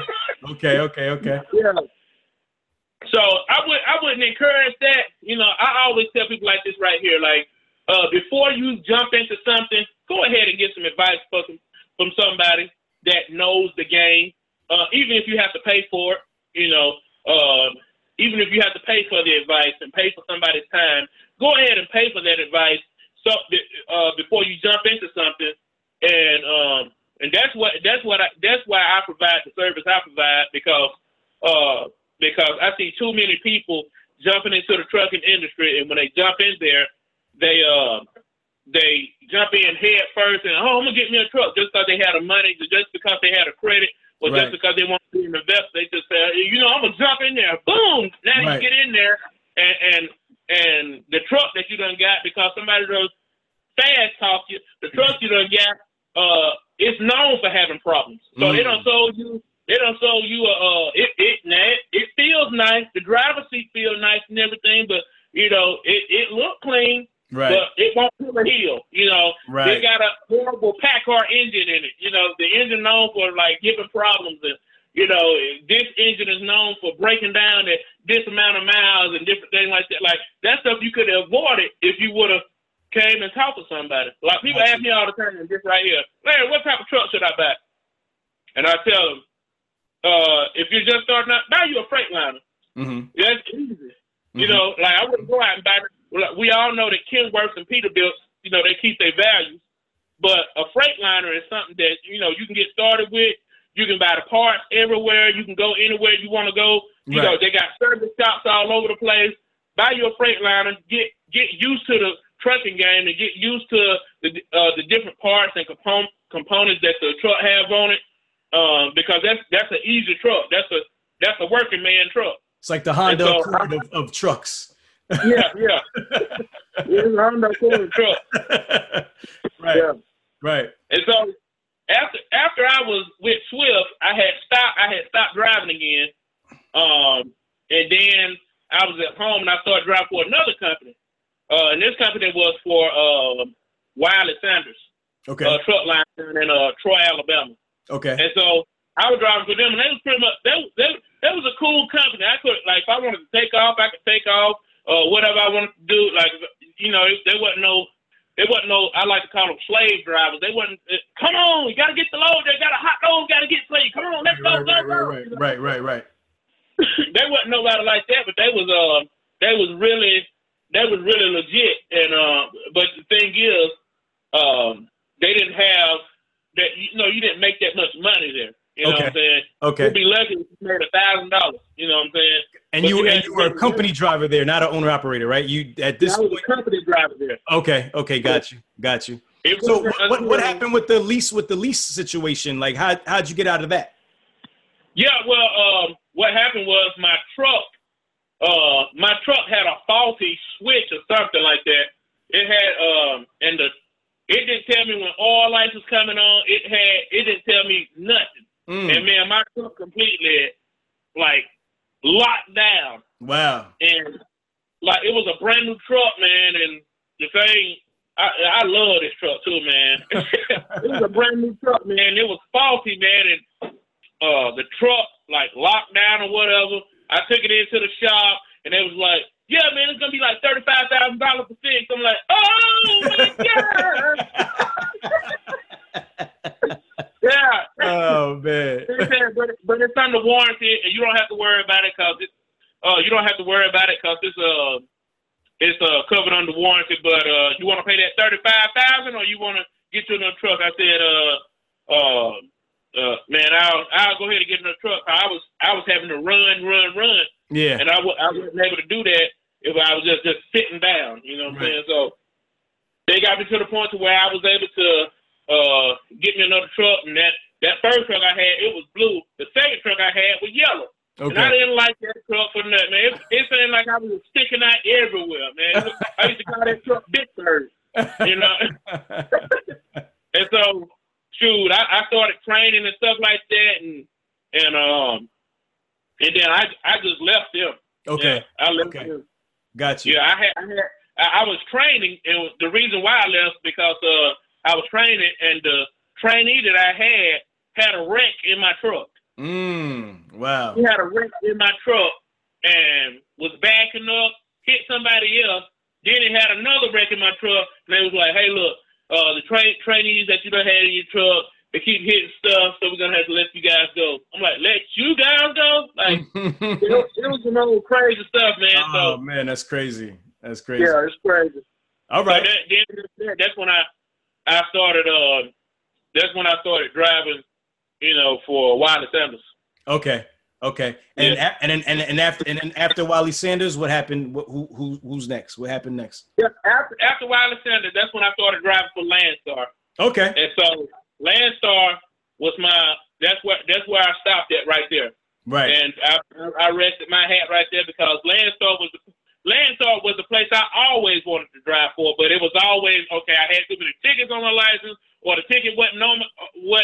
Yeah. So I wouldn't encourage that. You know, I always tell people like this right here, like, before you jump into something, go ahead and get some advice from somebody that knows the game. Even if you have to pay for it, you know, even if you have to pay for the advice and pay for somebody's time, go ahead and pay for that advice before you jump into something. And that's why I provide the service I provide because I see too many people jumping into the trucking industry, and when they jump in there, they jump in head first and I'm gonna get me a truck just because they had the money, just because they had a credit, or right. just because they want to be an investor. They just say, I'm gonna jump in there. Boom! Now right. You get in there, and the truck that you done got, because somebody does fast talk you, the truck you done got, it's known for having problems. So they done sold you They done sold you it feels nice. The driver's seat feels nice and everything, but it look clean. Right. But it won't pull a heel. Right. They got a horrible Packard engine in it. The engine known for like giving problems, and this engine is known for breaking down at this amount of miles and different things like that. Like that stuff you could have avoided if you would have came and talked to somebody. Like people ask me all the time, this right here, Larry, what type of truck should I buy? And I tell them, if you're just starting out, buy you a Freightliner. Mm-hmm. That's easy. Like I wouldn't go out and buy. We all know that Kenworth and Peterbilt, they keep their values, but a Freightliner is something that you can get started with. You can buy the parts everywhere. You can go anywhere you want to go. They got service shops all over the place. Buy you a Freightliner. Get used to the trucking game and get used to the different parts and components that the truck have on it. Because that's an easy truck. That's a working man truck. It's like the Honda Accord of trucks. Yeah. It's a Honda Accord truck. Right. Yeah. Right. And so after I was with Swift, I had stopped driving again. And then I was at home and I started driving for another company. And this company was for Wiley Sanders. Okay. Truck line in Troy, Alabama. Okay. And so I was driving for them, and they was pretty much that was a cool company. I could if I wanted to take off, I could take off. Whatever I wanted to do, like there wasn't no. I like to call them slave drivers. They wasn't. Come on, you got to get the load. They got a hot load. Got to get sleep. Come on, let's go. Right. They wasn't nobody like that, but they was really legit. And but the thing is, they didn't have that. You didn't make that much money there. You know what I'm saying? Okay. You'd be lucky if you made $1,000. You know what I'm saying? And you were a company driver there, not an owner operator, right? I was a company driver there. Okay, got you. So what happened with the lease situation? Like how'd you get out of that? Yeah, well, what happened was my truck had a faulty switch or something like that. It had it didn't tell me when oil lights was coming on. It didn't tell me nothing. And man, my truck completely like locked down. Wow. And like it was a brand new truck, man. And the thing, I love this truck too, man. It was a brand new truck, man. It was faulty, man. And the truck like locked down or whatever. I took it into the shop and they was like, yeah, man, it's gonna be like $35,000 for fix. I'm like, oh my God. Yeah. Oh man. But it's under warranty, and you don't have to worry about it because it's covered under warranty. But you want to pay that $35,000, or you want to get you another truck? I said, man, I'll go ahead and get another truck. I was having to run. Yeah. And I wasn't able to do that if I was just sitting down. You know what I'm saying? So they got me to the point to where I was able to get me another truck, and that first truck I had, it was blue. The second truck I had was yellow. Okay. And I didn't like that truck for nothing, man. It seemed like I was sticking out everywhere, man. I used to call that truck Big Bird, you know. And so, shoot, I started training and stuff like that, and then I just left them. Okay. Yeah, I left them. Got you. Yeah, I was training, and the reason why I left because I was training, and the trainee that I had a wreck in my truck. Wow. He had a wreck in my truck and was backing up, hit somebody else. Then he had another wreck in my truck, and they was like, hey, look, the trainees that you done had in your truck, they keep hitting stuff, so we're going to have to let you guys go. I'm like, let you guys go? Like, it was some old crazy stuff, man. Oh, man, that's crazy. That's crazy. Yeah, it's crazy. All right. So that's when I started. That's when I started driving, for Wiley Sanders. Okay. And after Wiley Sanders, what happened? Who's next? What happened next? Yeah, after Wiley Sanders, that's when I started driving for Landstar. Okay. And so Landstar was that's where I stopped at right there. Right. And I rested my hat right there because Landstar was the place I always wanted to drive for, but it was always okay. I had too many tickets on my license, or the ticket wasn't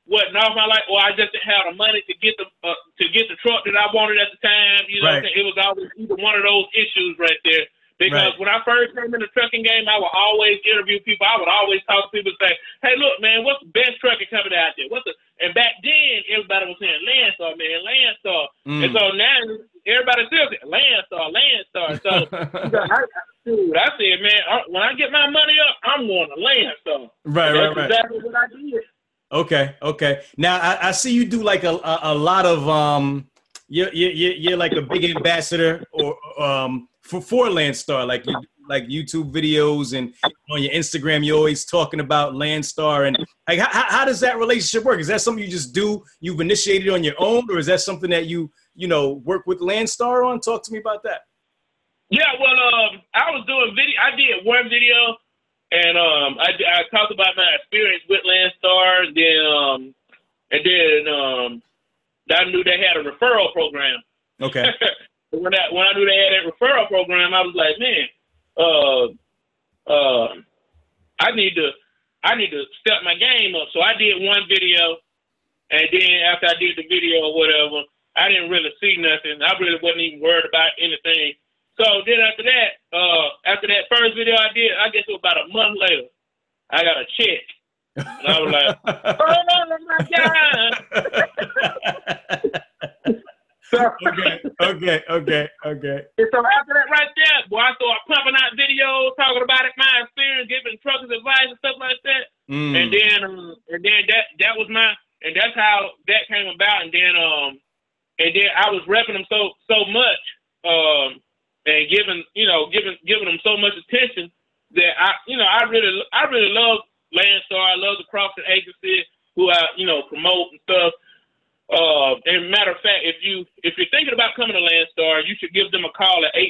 wasn't off my life, or I just didn't have the money to get the truck that I wanted at the time. You know, what I'm saying? It was always either one of those issues right there. Because when I first came in the trucking game, I would always interview people. I would always talk to people and say, "Hey, look, man, what's the best trucking company out there? And back then, everybody was saying Landstar, man, Landstar. And so now everybody still saying Landstar. So I said, man, when I get my money up, I'm going to Landstar. Right. Exactly what I did. Okay. Now I see you do like a lot of you're like a big ambassador or for Landstar, like you like YouTube videos, and on your Instagram you're always talking about Landstar. And like how does that relationship work? Is that something you just do, you've initiated on your own, or is that something that you work with Landstar on? Talk to me about that. Yeah, well, I was doing video. I did one video, and I talked about my experience with Landstar, and then I knew they had a referral program. Okay. When I knew they had that referral program, I was like, man, I need to step my game up. So I did one video, and then after I did the video or whatever, I didn't really see nothing. I really wasn't even worried about anything. So then after that first video I did, I guess it was about a month later, I got a check. And I was like, oh my God. Okay. And so after that right there, boy, I started pumping out videos, talking about it, my experience, giving truckers advice and stuff like that. And then that was that's how that came about. And then I was repping them so much, and giving them so much attention that I really love Landstar. I love the Crossing Agency, who I promote and stuff. And matter of fact, if you're thinking about coming to Landstar, you should give them a call at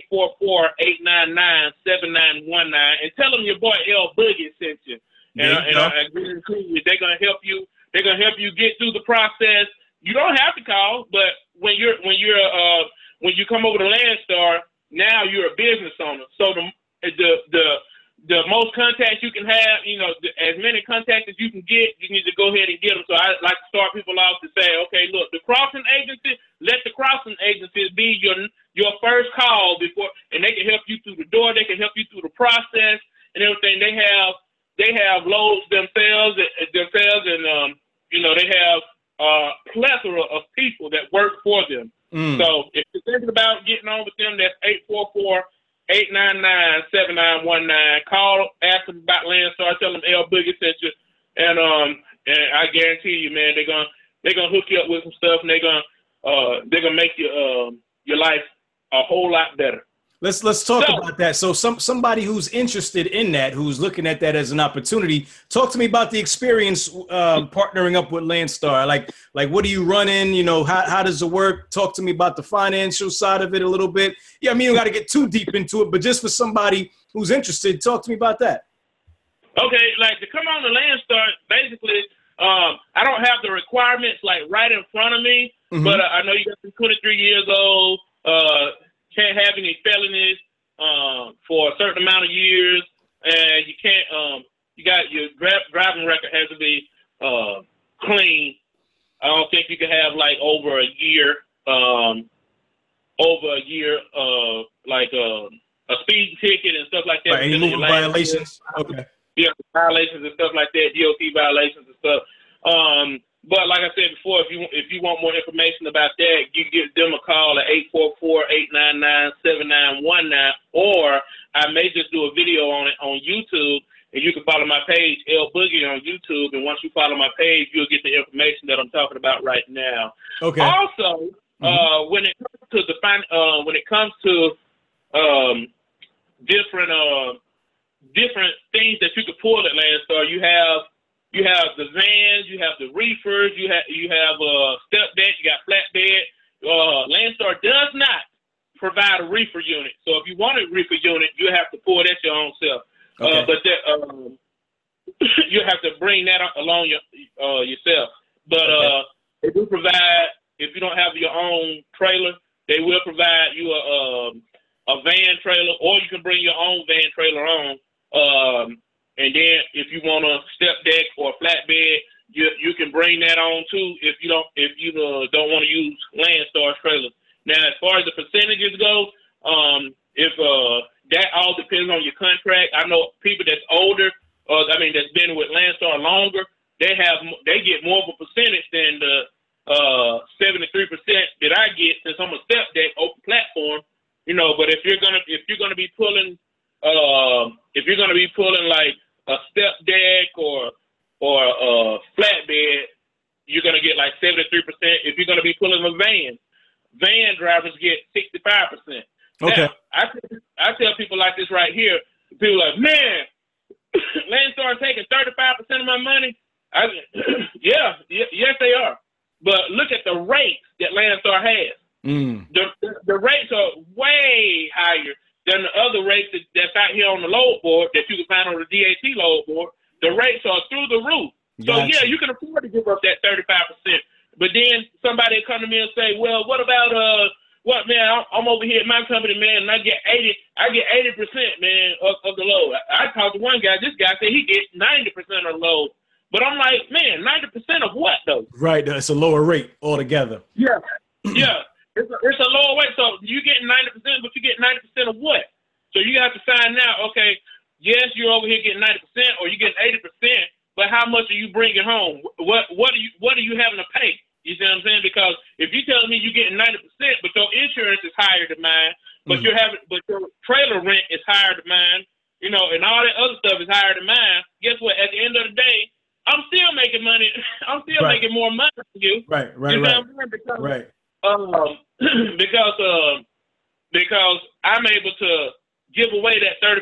844-899-7919 and tell them your boy L Boogie sent you. And I guarantee you, they're gonna help you. They're gonna help you get through the process. You don't have to call, but when you come over to Landstar, now you're a business owner. So the most contacts you can have, as many contacts as you can get, you need to go ahead and get them. So I like to start people off to say, okay, look, the Crossing Agency, let the Crossing Agency be your first call before, and they can help you through the door. They can help you through the process and everything. They have loads themselves, and they have a plethora of people that work for them. So if you're thinking about getting on with them, that's 844-899-7919. Call, ask them about Landstar, tell them L Boogie sent you, and I guarantee you, man, they're gonna hook you up with some stuff, and they're gonna make your life a whole lot better. Let's talk about that. So somebody who's interested in that, who's looking at that as an opportunity, talk to me about the experience partnering up with Landstar. Like what are you running? How does it work? Talk to me about the financial side of it a little bit. Yeah, I mean, you got to get too deep into it, but just for somebody who's interested, talk to me about that. Okay, like to come on to Landstar, basically, I don't have the requirements like right in front of me, but I know you got to be 23 years old. Can't have any felonies for a certain amount of years, and you can't. You got your driving record has to be clean. I don't think you can have like over a year, like a speeding ticket and stuff like that. Right, any moving violations? Okay. Yeah, violations and stuff like that, DOT violations and stuff. But like I said before, if you want more information about that, you give them a call at 844-899-7919, or I may just do a video on it on YouTube, and you can follow my page, L Boogie, on YouTube. And once you follow my page, you'll get the information that I'm talking about right now. Okay. Also, when it comes to different things that you could pull at Landstar, you have the vans, you have the reefers, you have step deck, you got flatbed. Landstar does not provide a reefer unit. So if you want a reefer unit, you have to pull that your own self. Okay. But you have to bring that along yourself. But they do provide, if you don't have your own trailer, they will provide you a van trailer, or you can bring your own van trailer on. And then if you want a step deck or a flatbed, you can bring that on too if you don't want to use Landstar trailers. Now, as far as the percentages go, if that all depends on your contract. I know people that's older, that's been with Landstar longer, they get more of a percentage than the 73% that I get since I'm a step deck open platform. But if you're gonna be pulling like a step deck or a flatbed, you're gonna get like 73%. If you're gonna be pulling a van drivers get 65%. Okay. Now, I tell people like this right here. People are like, man, Landstar taking 35% of my money. Yes, they are. But look at the rates that Landstar has. The rates are way higher than the other rates that's out here on the load board that you can find on the DAT load board. The rates are through the roof. So, yeah, you can afford to give up that 35%. But then somebody come to me and say, well, what about, man, I'm over here at my company, man, and I get 80%, man, of the load. I talked to one guy. This guy said he gets 90% of the load. But I'm like, man, 90% of what, though? Right. It's a lower rate altogether. Yeah. Yeah. It's a lower rate. So you get 90%, but you get 90% of what? So you have to find out, okay, yes, you're over here getting 90% or you get 80%, but how much are you bringing home? What are you having to pay? You see what I'm saying? Because if you're telling me you're getting 90%, but your insurance is higher than mine, but your trailer rent is higher than mine, and all that other stuff is higher than mine, guess what? At the end of the day, I'm still making money. I'm still making more money than you. Right. You know because I'm able to give away that 35%.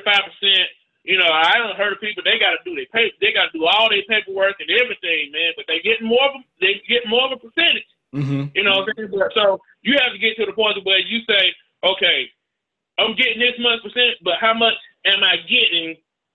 I don't heard of people, they got to do all their paperwork and everything, man, but they get more of a percentage. Mm-hmm. You know what I'm saying? So you have to get to the point where you say, okay, I'm getting this much percent, but how much am I getting?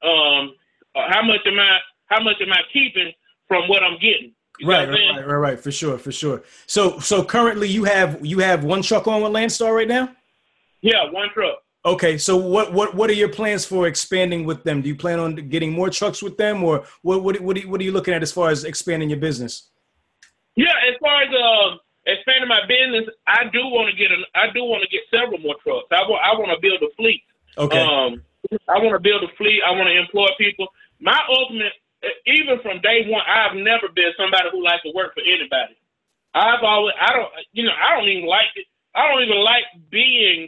How much am I keeping from what I'm getting? Right. For sure. So currently you have one truck on with Landstar right now? Yeah, one truck. Okay, so what are your plans for expanding with them? Do you plan on getting more trucks with them, or what are you looking at as far as expanding your business? Yeah, as far as expanding my business, I do want to get several more trucks. I want to build a fleet. Okay. I want to build a fleet. I want to employ people. My ultimate, even from day one, I've never been somebody who likes to work for anybody. I don't even like it. I don't even like being.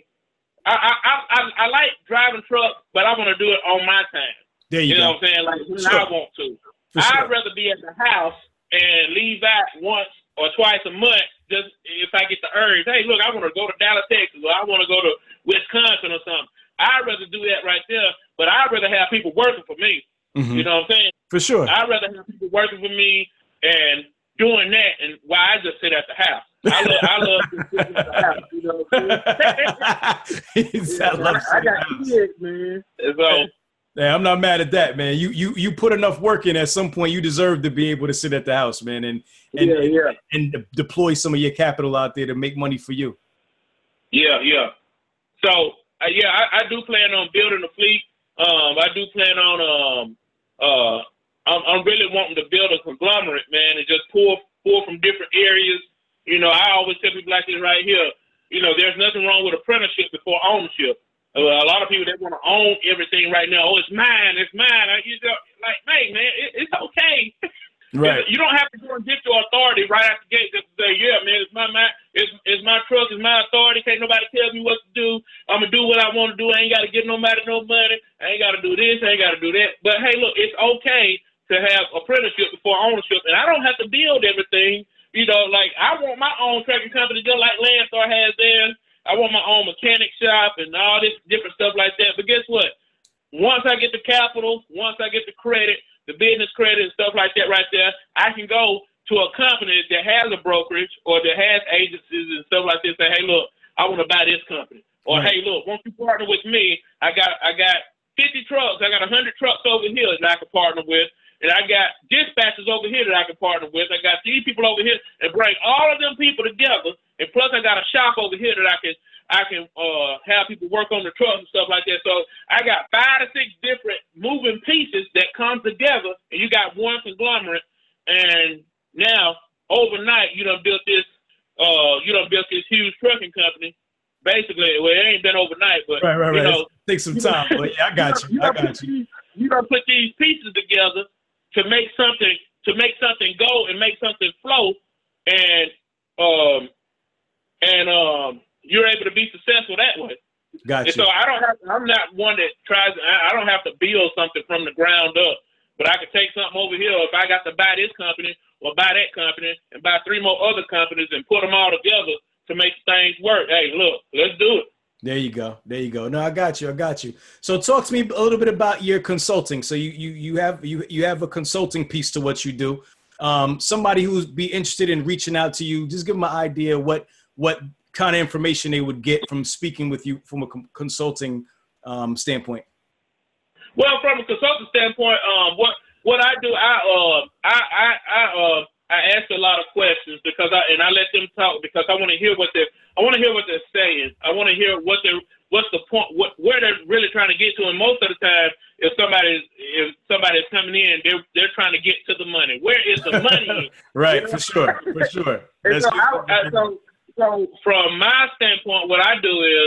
I like driving trucks, but I want to do it on my time. There you go. Know what I'm saying? Like when I want to. I'd rather be at the house and leave out once or twice a month just if I get the urge. Hey, look, I want to go to Dallas, Texas, or I want to go to Wisconsin or something. I'd rather do that right there, but I'd rather have people working for me. Mm-hmm. You know what I'm saying? For sure. I'd rather have people working for me and doing that, and while I just sit at the house. I love to sit at the house. You know what I'm saying? I got kids, man. So, yeah, I'm not mad at that, man. You put enough work in. At some point, you deserve to be able to sit at the house, man, and deploy some of your capital out there to make money for you. Yeah. So, I do plan on building a fleet. I do plan on I'm really wanting to build a conglomerate, man, and just pull from different areas. I always tell people like this right here. There's nothing wrong with apprenticeship before ownership. A lot of people, they want to own everything right now. Oh, it's mine. Hey, man, it's okay. Right. You don't have to go and get your authority right out the gate just to say, yeah, man, it's my truck, it's my authority. Can't nobody tell me what to do. I'm going to do what I want to do. I ain't got to give nobody no money. I ain't got to do this. I ain't got to do that. But, hey, look, it's okay to have apprenticeship before ownership. And I don't have to build everything. I want my own trucking company just like Landstar has theirs. I want my own mechanic shop and all this different stuff like that. But guess what? Once I get the capital, once I get the credit, the business credit and stuff like that right there, I can go to a company that has a brokerage or that has agencies and stuff like this and say, hey, look, I want to buy this company. Or, hey, look, won't you partner with me? I got 50 trucks. I got 100 trucks over here that I can partner with. And I got dispatchers over here that I can partner with. I got these people over here and bring all of them people together. And plus I got a shop over here that I can have people work on the trucks and stuff like that. So I got 5 to 6 different moving pieces that come together, and you got one conglomerate and now overnight you done built this huge trucking company. Basically, well, it ain't been overnight, but right. you know, Take some time. But yeah, I got you. You don't put these pieces together to make something go and make something flow, and you're able to be successful that way. Gotcha. And so I'm not one that tries. I don't have to build something from the ground up, but I can take something over here. If I got to buy this company or buy that company and buy 3 more other companies and put them all together to make things work. Hey, look, let's do it. There you go. No, I got you. So talk to me a little bit about your consulting. So you have a consulting piece to what you do. Somebody who's be interested in reaching out to you, just give them an idea what kind of information they would get from speaking with you from a consulting standpoint. Well, from a consulting standpoint, what I do, I ask a lot of questions because I let them talk because I want to hear what they're saying. I want to hear what's the point, where they're really trying to get to. And most of the time, if somebody's coming in, they're trying to get to the money. Where is the money? Right, you know? for sure. So from my standpoint, what I do is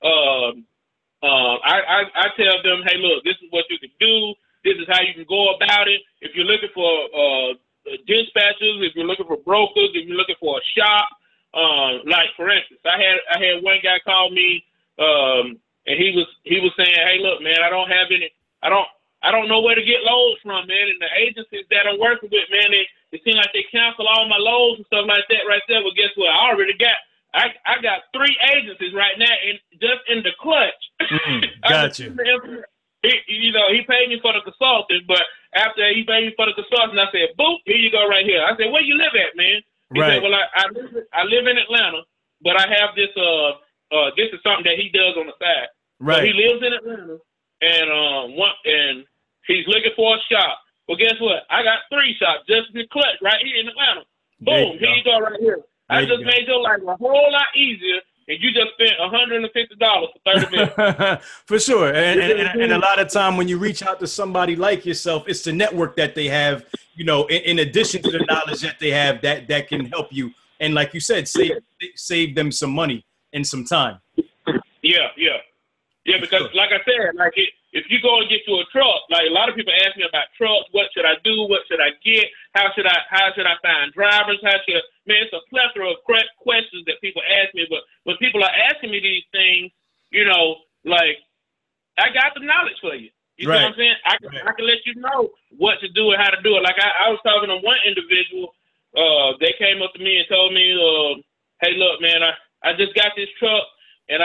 I tell them, hey, look, this is what you can do. This is how you can go about it. If you're looking for dispatchers, if you're looking for brokers, if you're looking for a shop, like for instance, I had one guy call me, and he was saying, hey, look, man, I don't know where to get loads from, man, and the agencies that I'm working with, man, it seems like they cancel all my loads and stuff like that right there. Well, guess what? I got 3 agencies right now just in the clutch. Gotcha. He paid me for the consultant, but after he paid me for the consultant, I said, boop, here you go right here. I said, where you live at, man? He said, well, I live in Atlanta, but I have this is something that he does on the side. Right. So he lives in Atlanta, and he's looking for a shop. Well, guess what? I got 3 shops just in the clutch right here in Atlanta. Boom, here you go right here. I just made your life a whole lot easier, and you just spent $150 for 30 minutes. For sure. And a lot of time when you reach out to somebody like yourself, it's the network that they have, in addition to the knowledge that they have that can help you. And like you said, save them some money and some time. Yeah, because like I said, if you go and get you a truck, like a lot of people ask me about trucks, what should I do? What should I get? How should I find drivers? Man, it's a plethora of questions that people ask me. But when people are asking me these things, I got the knowledge for you. You know what I'm saying? I can let you know what to do and how to do it. Like I was talking to one individual, they came up to me and told me, hey, look, man, I just got this truck and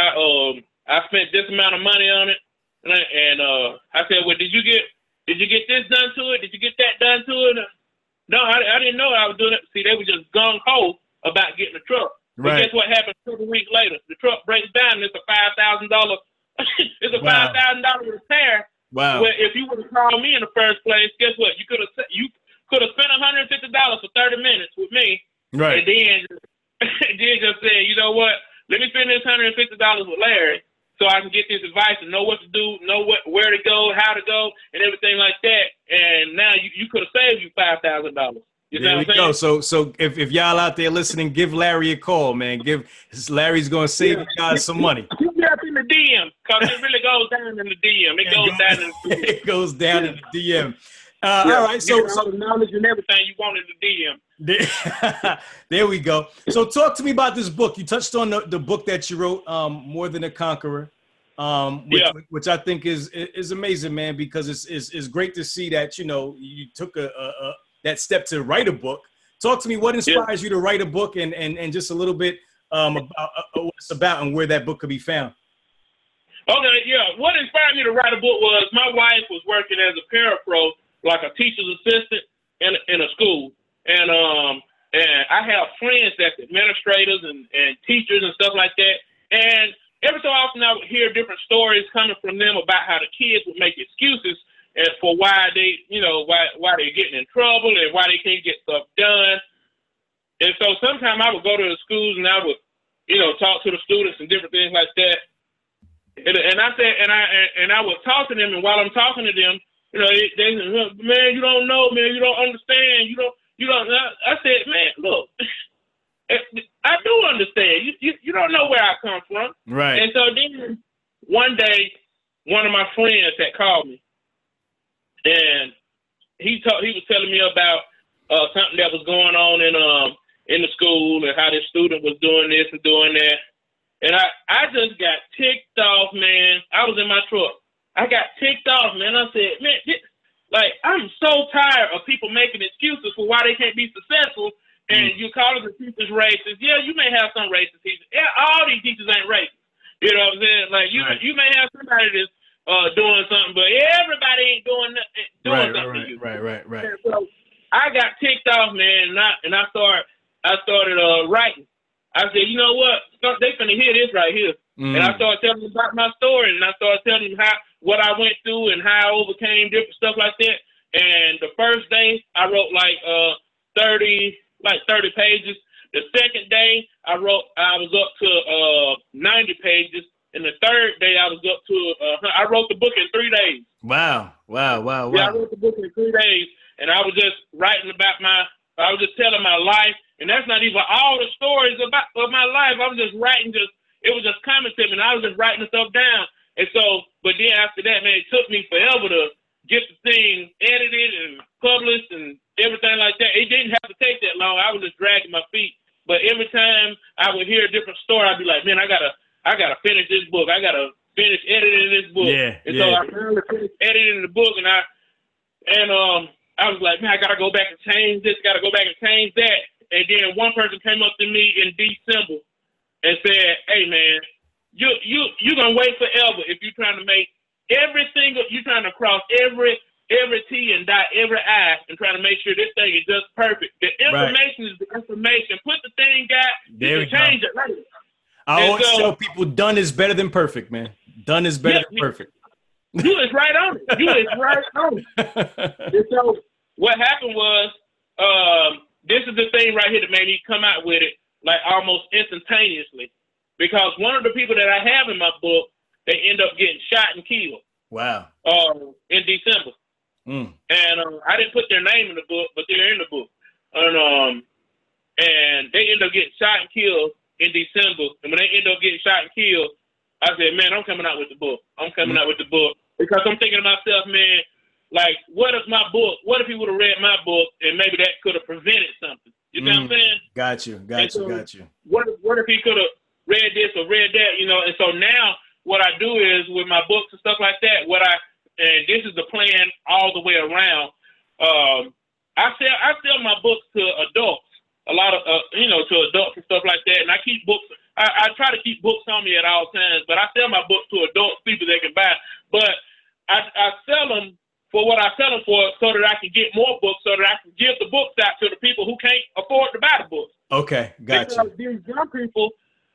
I spent this amount of money on it. And I said, well, did you get this done to it? Did you get that done to it? No, I didn't know I was doing it. See, they were just gung-ho about getting the truck. But guess what happened 2 weeks later? The truck breaks down and it's a $5,000 it's a $5,000 repair. Wow. Well, if you would have called me in the first place, guess what? You could have spent $150 for 30 minutes with me. Right. And then just said, you know what? Let me spend this $150 with Larry so I can get this advice and know what to do, know where to go, how to go, and everything like that. And now you could have saved you $5,000. There we go. So if y'all out there listening, give Larry a call, man. Larry's gonna save you guys some money. You get up in the DM because it really goes down in the DM. It goes down in the DM. All right. So all the knowledge and everything you want in the DM. There we go. So talk to me about this book. You touched on the book that you wrote, More Than a Conqueror, which I think is amazing, man, because it's great to see that, you took that step to write a book. Talk to me, what inspires you to write a book and just a little bit about what it's about and where that book could be found. Okay, yeah. What inspired me to write a book was my wife was working as a parapro, like a teacher's assistant in a school. And I have friends that's administrators and teachers and stuff like that. And every so often I would hear different stories coming from them about how the kids would make excuses for why they, why they're getting in trouble and why they can't get stuff done. And so sometimes I would go to the schools and I would, talk to the students and different things like that. And I said, and I would talk to them, and while I'm talking to them, they say, man, you don't know, man, you don't understand, you I said, man, look, I do understand. You don't know where I come from. Right. And so then one day, one of my friends had called me, and he was telling me about something that was going on in the school and how this student was doing this and doing that. And I just got ticked off, man. I was in my truck. I got ticked off, man. I said, man, I'm so tired of people making excuses for why they can't be successful. And you call the teachers racist. Yeah, you may have some racist teachers. Yeah, all these teachers ain't racist. You know what I'm saying? Like you may have somebody that's doing something, but everybody ain't doing something to you. Right. And so I got ticked off, man, and I started writing. I said, you know what? They finna hear this right here. And I started telling them about my story, and I started telling them what I went through and how I overcame different stuff like that. And the first day I wrote like 30 pages. The second day I was up to 90 pages. And the third day I was up to I wrote the book in 3 days. Wow. Yeah, I wrote the book in 3 days, and I was just writing about I was just telling my life, and that's not even all the stories of my life. I was just writing, it was just coming to me, and I was just writing the stuff down. And so, but then after that, man, it took me forever to get the thing edited and published and everything like that. It didn't have to take that long. I was just dragging my feet. But every time I would hear a different story, I'd be like, man, I gotta finish this book. I gotta finish editing this book. So I finally finished editing the book, and I was like, man, I gotta go back and change this, gotta go back and change that. And then one person came up to me in December and said, hey man, you gonna wait forever if you're trying to make you're trying to cross every T and dot every I and trying to make sure this thing is just perfect. The information is the information. Put the thing you can change it later. I always tell people done is better than perfect, man. Done is better than perfect. You is right on it. And so what happened was, this is the thing right here that made me come out with it like almost instantaneously, because one of the people that I have in my book, they end up getting shot and killed. Wow. In December. And I didn't put their name in the book, but they're in the book. And they end up getting shot and killed in December. And when they end up getting shot and killed, I said, man, I'm coming out with the book. Because I'm thinking to myself, man, like, what if he would have read my book and maybe that could have prevented something? You know what I'm saying? Got you. What if he could have read this or read that, you know? And so now what I do is with my books and stuff like that, and this is the plan all the way around. I sell my books to adults, a lot of, to adults and stuff like that. And I keep books. I try to keep books on me at all times, but I sell my books to adults, people they can buy. But I sell them for what I sell them for, so that I can get more books, so that I can give the books out to the people who can't afford to buy the books. Okay, gotcha. Because these young people,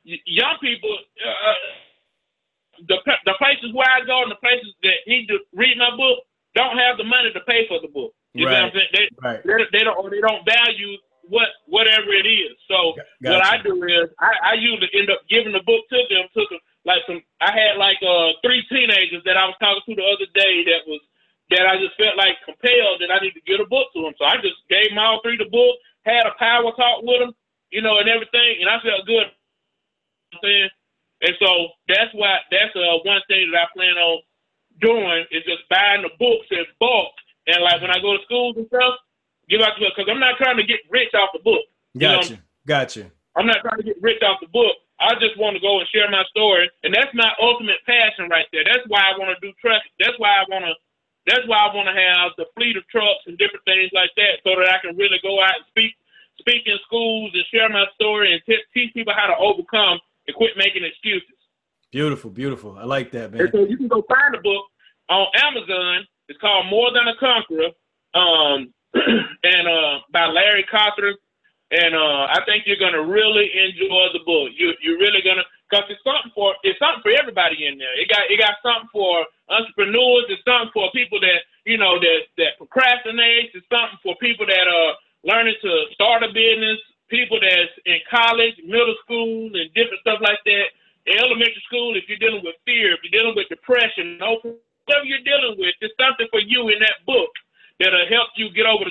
the places where I go and the places that need to read my book don't have the money to pay for the book. You know what I'm saying? They don't value whatever it is. So what I do is I usually end up giving the book to them. I had 3 teenagers that I was talking to the other day that I just felt like compelled that I need to get a book to them. So I just gave them all 3 the book, had a power talk with them, and everything, and I felt good. You know what I'm saying? And so that's one thing that I plan on doing is just buying the books in bulk. And like when I go to schools and stuff, give out the book, because I'm not trying to get rich off the book. Gotcha. I'm not trying to get rich off the book. I just want to go and share my story, and that's my ultimate passion right there. That's why I want to do trucks. That's why I want to have the fleet of trucks and different things like that, so that I can really go out and speak in schools and share my story and teach people how to overcome and quit making excuses. Beautiful. I like that, man. And so you can go find the book on Amazon. It's called More Than a Conqueror, and by Larry Cawthron. And I think you're gonna really enjoy the book. You're really gonna, because it's something for everybody in there. It got something for entrepreneurs. It's something for people that that procrastinate. It's something for people that are learning to start a business. People that's in college, middle school, and different stuff like that. In elementary school, if you're dealing with fear, if you're dealing with depression, whatever you're dealing with, there's something for you in that book that'll help you get over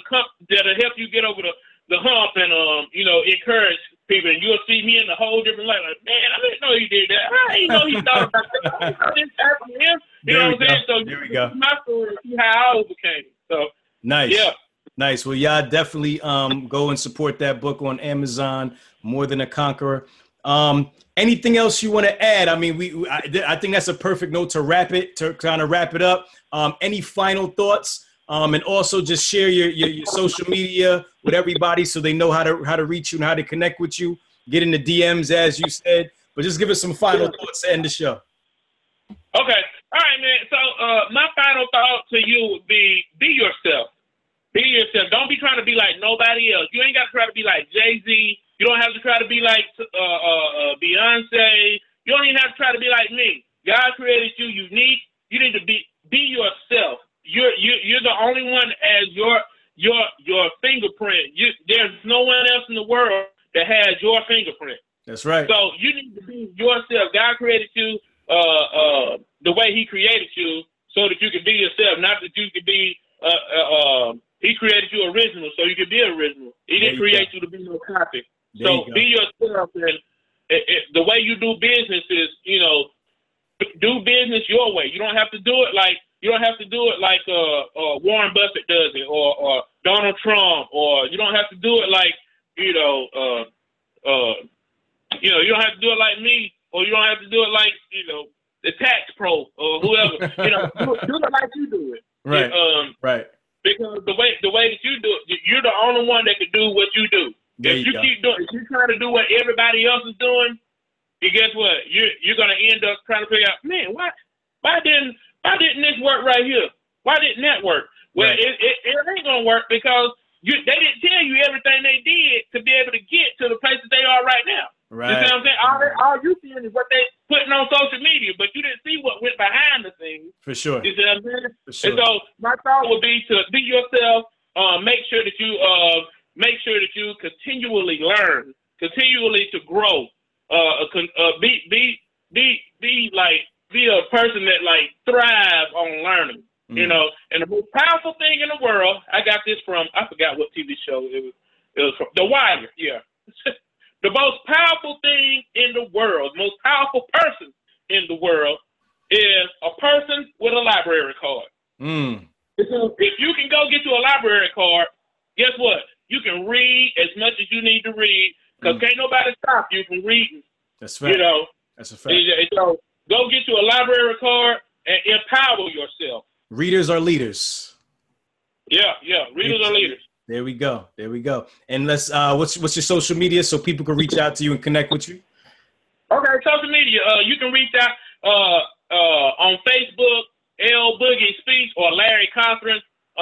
that'll help you get over the hump and encourage people. And you'll see me in a whole different light. Like, man, I didn't know he did that. I didn't know he thought about that. I didn't know this happened to him. You know what I'm saying? So there we go. My story, see how I overcame it. So nice. Yeah. Nice. Well, y'all definitely go and support that book on Amazon, More Than a Conqueror. Anything else you want to add? I mean, I think that's a perfect note to kind of wrap it up. Any final thoughts? And also just share your social media with everybody so they know how to reach you and how to connect with you. Get in the DMs, as you said. But just give us some final thoughts to end the show. Okay. All right, man. So my final thought to you would be yourself. Be yourself. Don't be trying to be like nobody else. You ain't got to try to be like Jay-Z. You don't have to try to be like Beyonce. You don't even have to try to be like me. God created you unique. You need to be yourself. You're the only one as your fingerprint. There's no one else in the world that has your fingerprint. That's right. So you need to be yourself. God created you the way He created you, so that you can be yourself. Not that you can be. He created you original, so you can be original. He didn't create you to be no copy. So be yourself, and the way you do business is, do business your way. You don't have to do it like Warren Buffett does it, or Donald Trump, or you don't have to do it like you don't have to do it like me, or you don't have to do it like the tax pro or whoever. Do it like you do it. Right. Right. Because the way that you do it, you're the only one that can do what you do. If you try to do what everybody else is doing, guess what? You're gonna end up trying to figure out, man, why didn't this work right here? Why didn't that work? Well, right. it ain't gonna work because they didn't tell you everything they did to be able to get to the places they are right now. Right. You see what I'm saying? All you seeing is what they putting on social media, but you didn't see what went behind the scenes. For sure. You see what I'm saying? For sure. And so my thought would be to be yourself. Make sure that you continually learn, continually to grow. Be a person that thrive on learning. And the most powerful thing in the world, I got this from, I forgot what TV show it was from, The Wire. Yeah. The most powerful thing in the world, most powerful person in the world is a person with a library card. If you can go get you a library card, guess what? You can read as much as you need to read because can't nobody stop you from reading. That's right. That's a fact. So go get you a library card and empower yourself. Readers are leaders. Yeah. Readers are leaders. There we go. And let's what's your social media so people can reach out to you and connect with you? Okay, social media. You can reach out on Facebook, L Boogie Speaks, or Larry Cothran.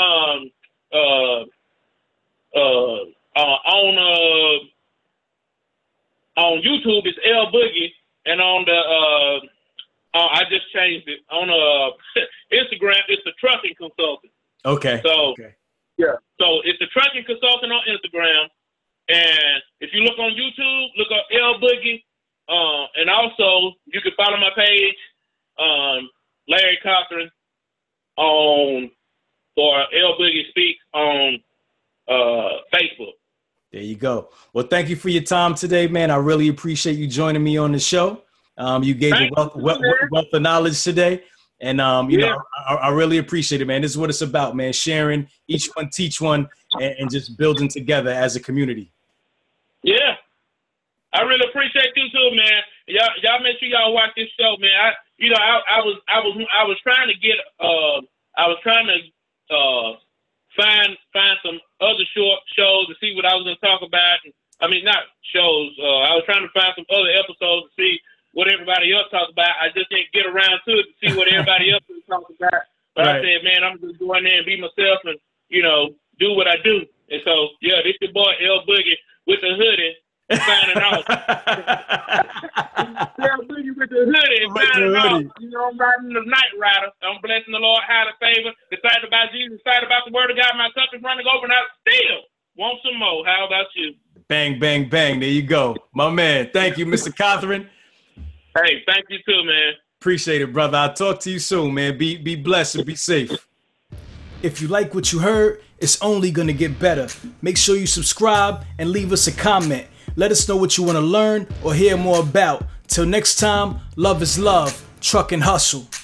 On YouTube it's L Boogie, and on the I just changed it. On Instagram it's the Trucking Consultant. Okay. Yeah. So it's the Trucking Consultant on Instagram. And if you look on YouTube, look up L Boogie. And also you can follow my page, Larry Cothran, or L Boogie Speaks on Facebook. There you go. Well, thank you for your time today, man. I really appreciate you joining me on the show. You gave a wealth of knowledge today. And, I really appreciate it, man. This is what it's about, man. Sharing, each one teach one, and just building together as a community. Yeah. I really appreciate you too, man. Y'all make sure y'all watch this show, man. I was trying to find some other short shows to see what I was going to talk about. I mean, not shows. I was trying to find some other episodes to see what everybody else talks about. I just didn't get around to it to see what everybody else was talking about. But right. I said, man, I'm just going there and be myself and, do what I do. And so, yeah, this your boy L Boogie with the hoodie signing off. L Boogie with the hoodie signing off. I'm riding the Night Rider. I'm blessing the Lord, highly favored, excited about Jesus, excited about the word of God. My cup is running over and I still want some more. How about you? Bang, bang, bang. There you go. My man. Thank you, Mr. Cothran. Hey, thank you too, man. Appreciate it, brother. I'll talk to you soon, man. Be blessed and be safe. If you like what you heard, it's only gonna get better. Make sure you subscribe and leave us a comment. Let us know what you want to learn or hear more about. Till next time, love is love, truck and hustle.